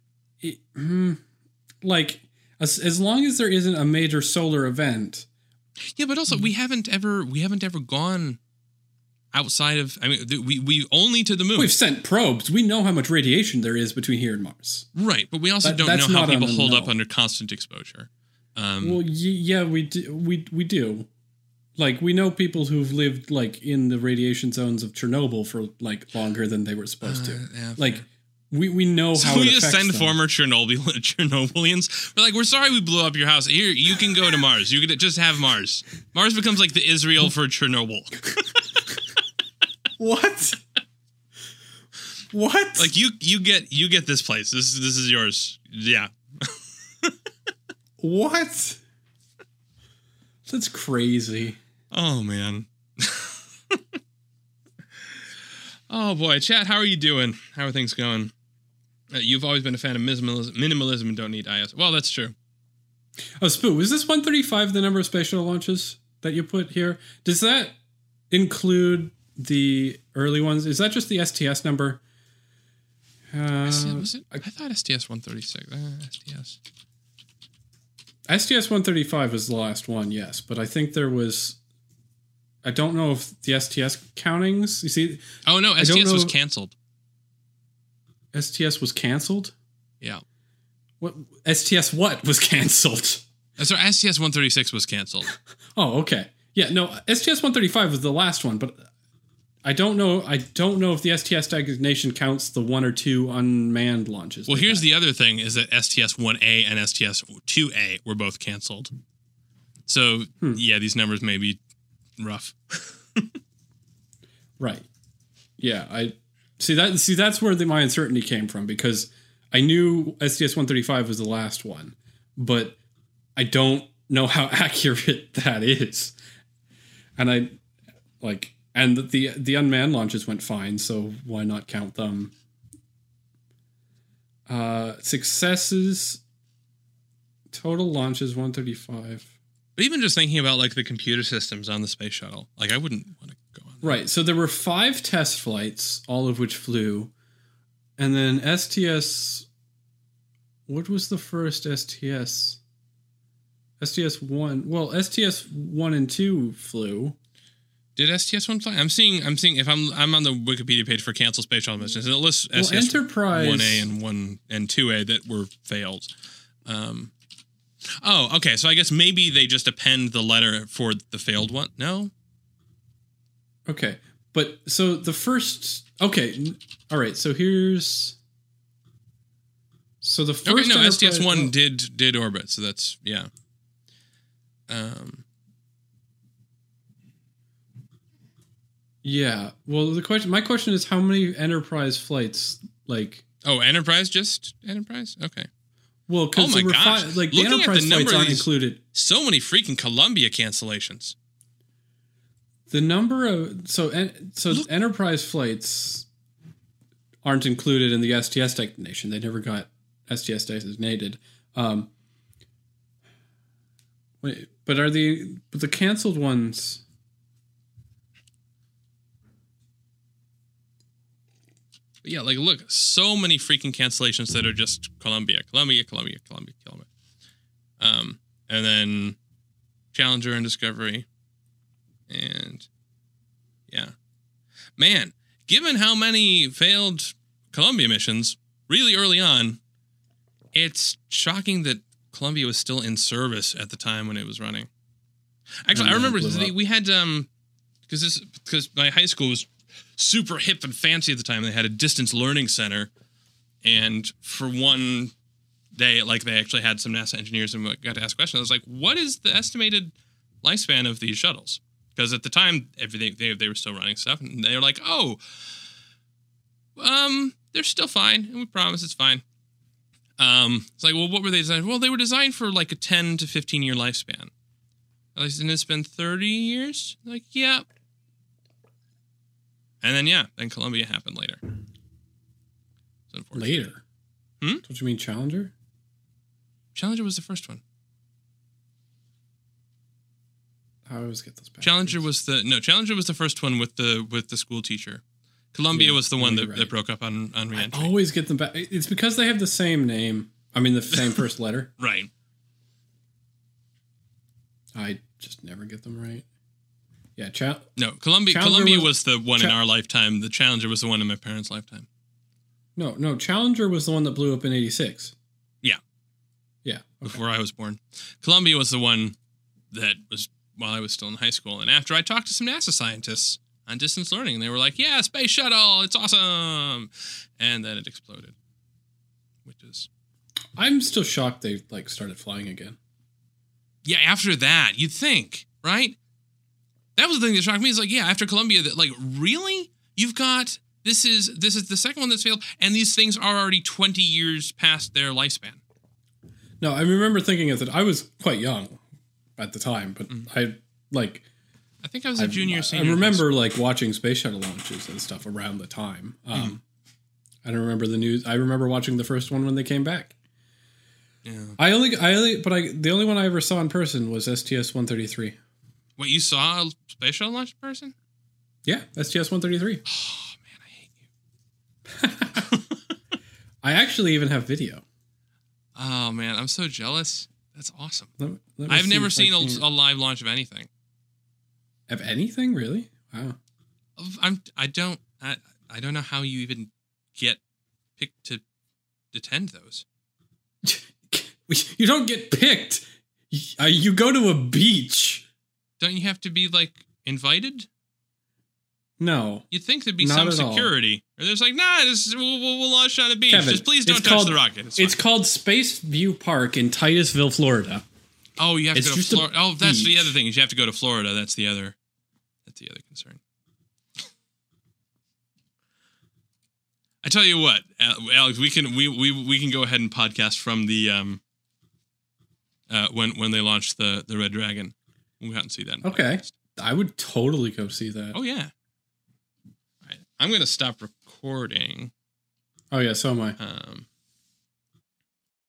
like as long as there isn't a major solar event. Yeah, but also we haven't ever gone outside of. I mean, we only to the moon. We've sent probes. We know how much radiation there is between here and Mars. Right, but we also don't know how people hold up under constant exposure. Well, yeah, we do. We do. Like, we know people who've lived like in the radiation zones of Chernobyl for like longer than they were supposed to. Yeah, like, we know how. So we just send former Chernobylians. We're like, we're sorry we blew up your house. Here, you can go to Mars. You can just have Mars. Mars becomes like the Israel for Chernobyl. What? Like you get this place. This is yours. Yeah. What? That's crazy. Oh man. Oh boy, chat. How are you doing? How are things going? You've always been a fan of minimalism and don't need IS. Well, that's true. Oh, Spoo, is this 135 the number of space shuttle launches that you put here? Does that include the early ones? Is that just the STS number? Was it? I thought STS 136. STS 135 was the last one, yes, but I think there was. I don't know if the STS countings. You see? Oh no, STS was canceled. STS was canceled? Yeah. What STS what was canceled? So STS 136 was canceled. Oh, okay. Yeah, no, STS 135 was the last one, but I don't know if the STS designation counts the 1 or 2 unmanned launches. Well, here's the other thing is that STS 1A and STS 2A were both canceled. So, yeah, these numbers may be rough. Right. Yeah, I see that's where my uncertainty came from, because I knew STS 135 was the last one, but I don't know how accurate that is. And the unmanned launches went fine, so why not count them? Successes, total launches 135. But even just thinking about like the computer systems on the space shuttle, like I wouldn't want to go on that. Right. So there were 5 test flights, all of which flew, and then STS. What was the first STS? STS 1. Well, STS 1 and 2 flew. Did STS 1 fly? I'm seeing if I'm on the Wikipedia page for canceled space shuttle missions, and it lists STS Enterprise 1A and 1 and 2A that were failed. Oh, okay. So I guess maybe they just append the letter for the failed one. No. Okay, but so the first. Okay, all right. So here's. So the first. Okay, no, STS 1 did orbit. So that's yeah. Yeah. Well, my question is, how many Enterprise flights, like... Oh, Enterprise? Just Enterprise? Okay. Well, because the Enterprise flights aren't included. So many freaking Columbia cancellations. The number of... So Enterprise flights aren't included in the STS designation. They never got STS designated. Wait, but are the canceled ones... Yeah, like, look, so many freaking cancellations that are just Columbia. And then Challenger and Discovery. And, yeah. Man, given how many failed Columbia missions really early on, it's shocking that Columbia was still in service at the time when it was running. Actually, I remember we had, because my high school was super hip and fancy at the time. They had a distance learning center, and for one day, like, they actually had some NASA engineers and got to ask questions. I was like, "What is the estimated lifespan of these shuttles?" Because at the time, they were still running stuff, and they were like, "Oh, they're still fine, and we promise it's fine." It's like, well, what were they designed? Well, they were designed for like a 10 to 15 year lifespan. And it's been 30 years. Like, yeah. And then Columbia happened later. Later? Don't you mean Challenger? Challenger was the first one. I always get those back. Challenger was the first one with the school teacher. Columbia was the one that broke up on re-entry. I always get them back. It's because they have the same name. I mean, the same first letter. Right. I just never get them right. Yeah, Columbia was the one in our lifetime. The Challenger was the one in my parents' lifetime. No, Challenger was the one that blew up in 86. Yeah. Yeah. Okay. Before I was born. Columbia was the one that was while I was still in high school. And after I talked to some NASA scientists on distance learning, and they were like, "Yeah, space shuttle, it's awesome." And then it exploded. Which is... I'm still shocked they started flying again. Yeah, after that, you'd think, right? That was the thing that shocked me. Is like, yeah, after Columbia, that, like, really? You've got, this is the second one that's failed, and these things are already 20 years past their lifespan. No, I remember thinking that I was quite young at the time, but I think I was a junior, senior. I remember watching space shuttle launches and stuff around the time. I don't remember the news. I remember watching the first one when they came back. Yeah. The only one I ever saw in person was STS-133. What, you saw a space shuttle launch in person? Yeah, STS-133. Oh, man, I hate you. I actually even have video. Oh, man, I'm so jealous. That's awesome. I've never seen a live launch of anything. Of anything, really? Wow. I don't know how you even get picked to attend those. You don't get picked. You go to a beach. Don't you have to be, invited? No. You'd think there'd be some security. Or there's we'll launch on a beach. Kevin, just please don't touch the rocket. It's called Space View Park in Titusville, Florida. Oh, you have to go to Florida. Oh, that's the other thing. Is you have to go to Florida. That's the other concern. I tell you what, Alex, we can go ahead and podcast from the when they launched the Red Dragon. We'll go out and see that. Okay, I would totally go see that. Oh yeah. All right, I'm going to stop recording. Oh yeah, so am I.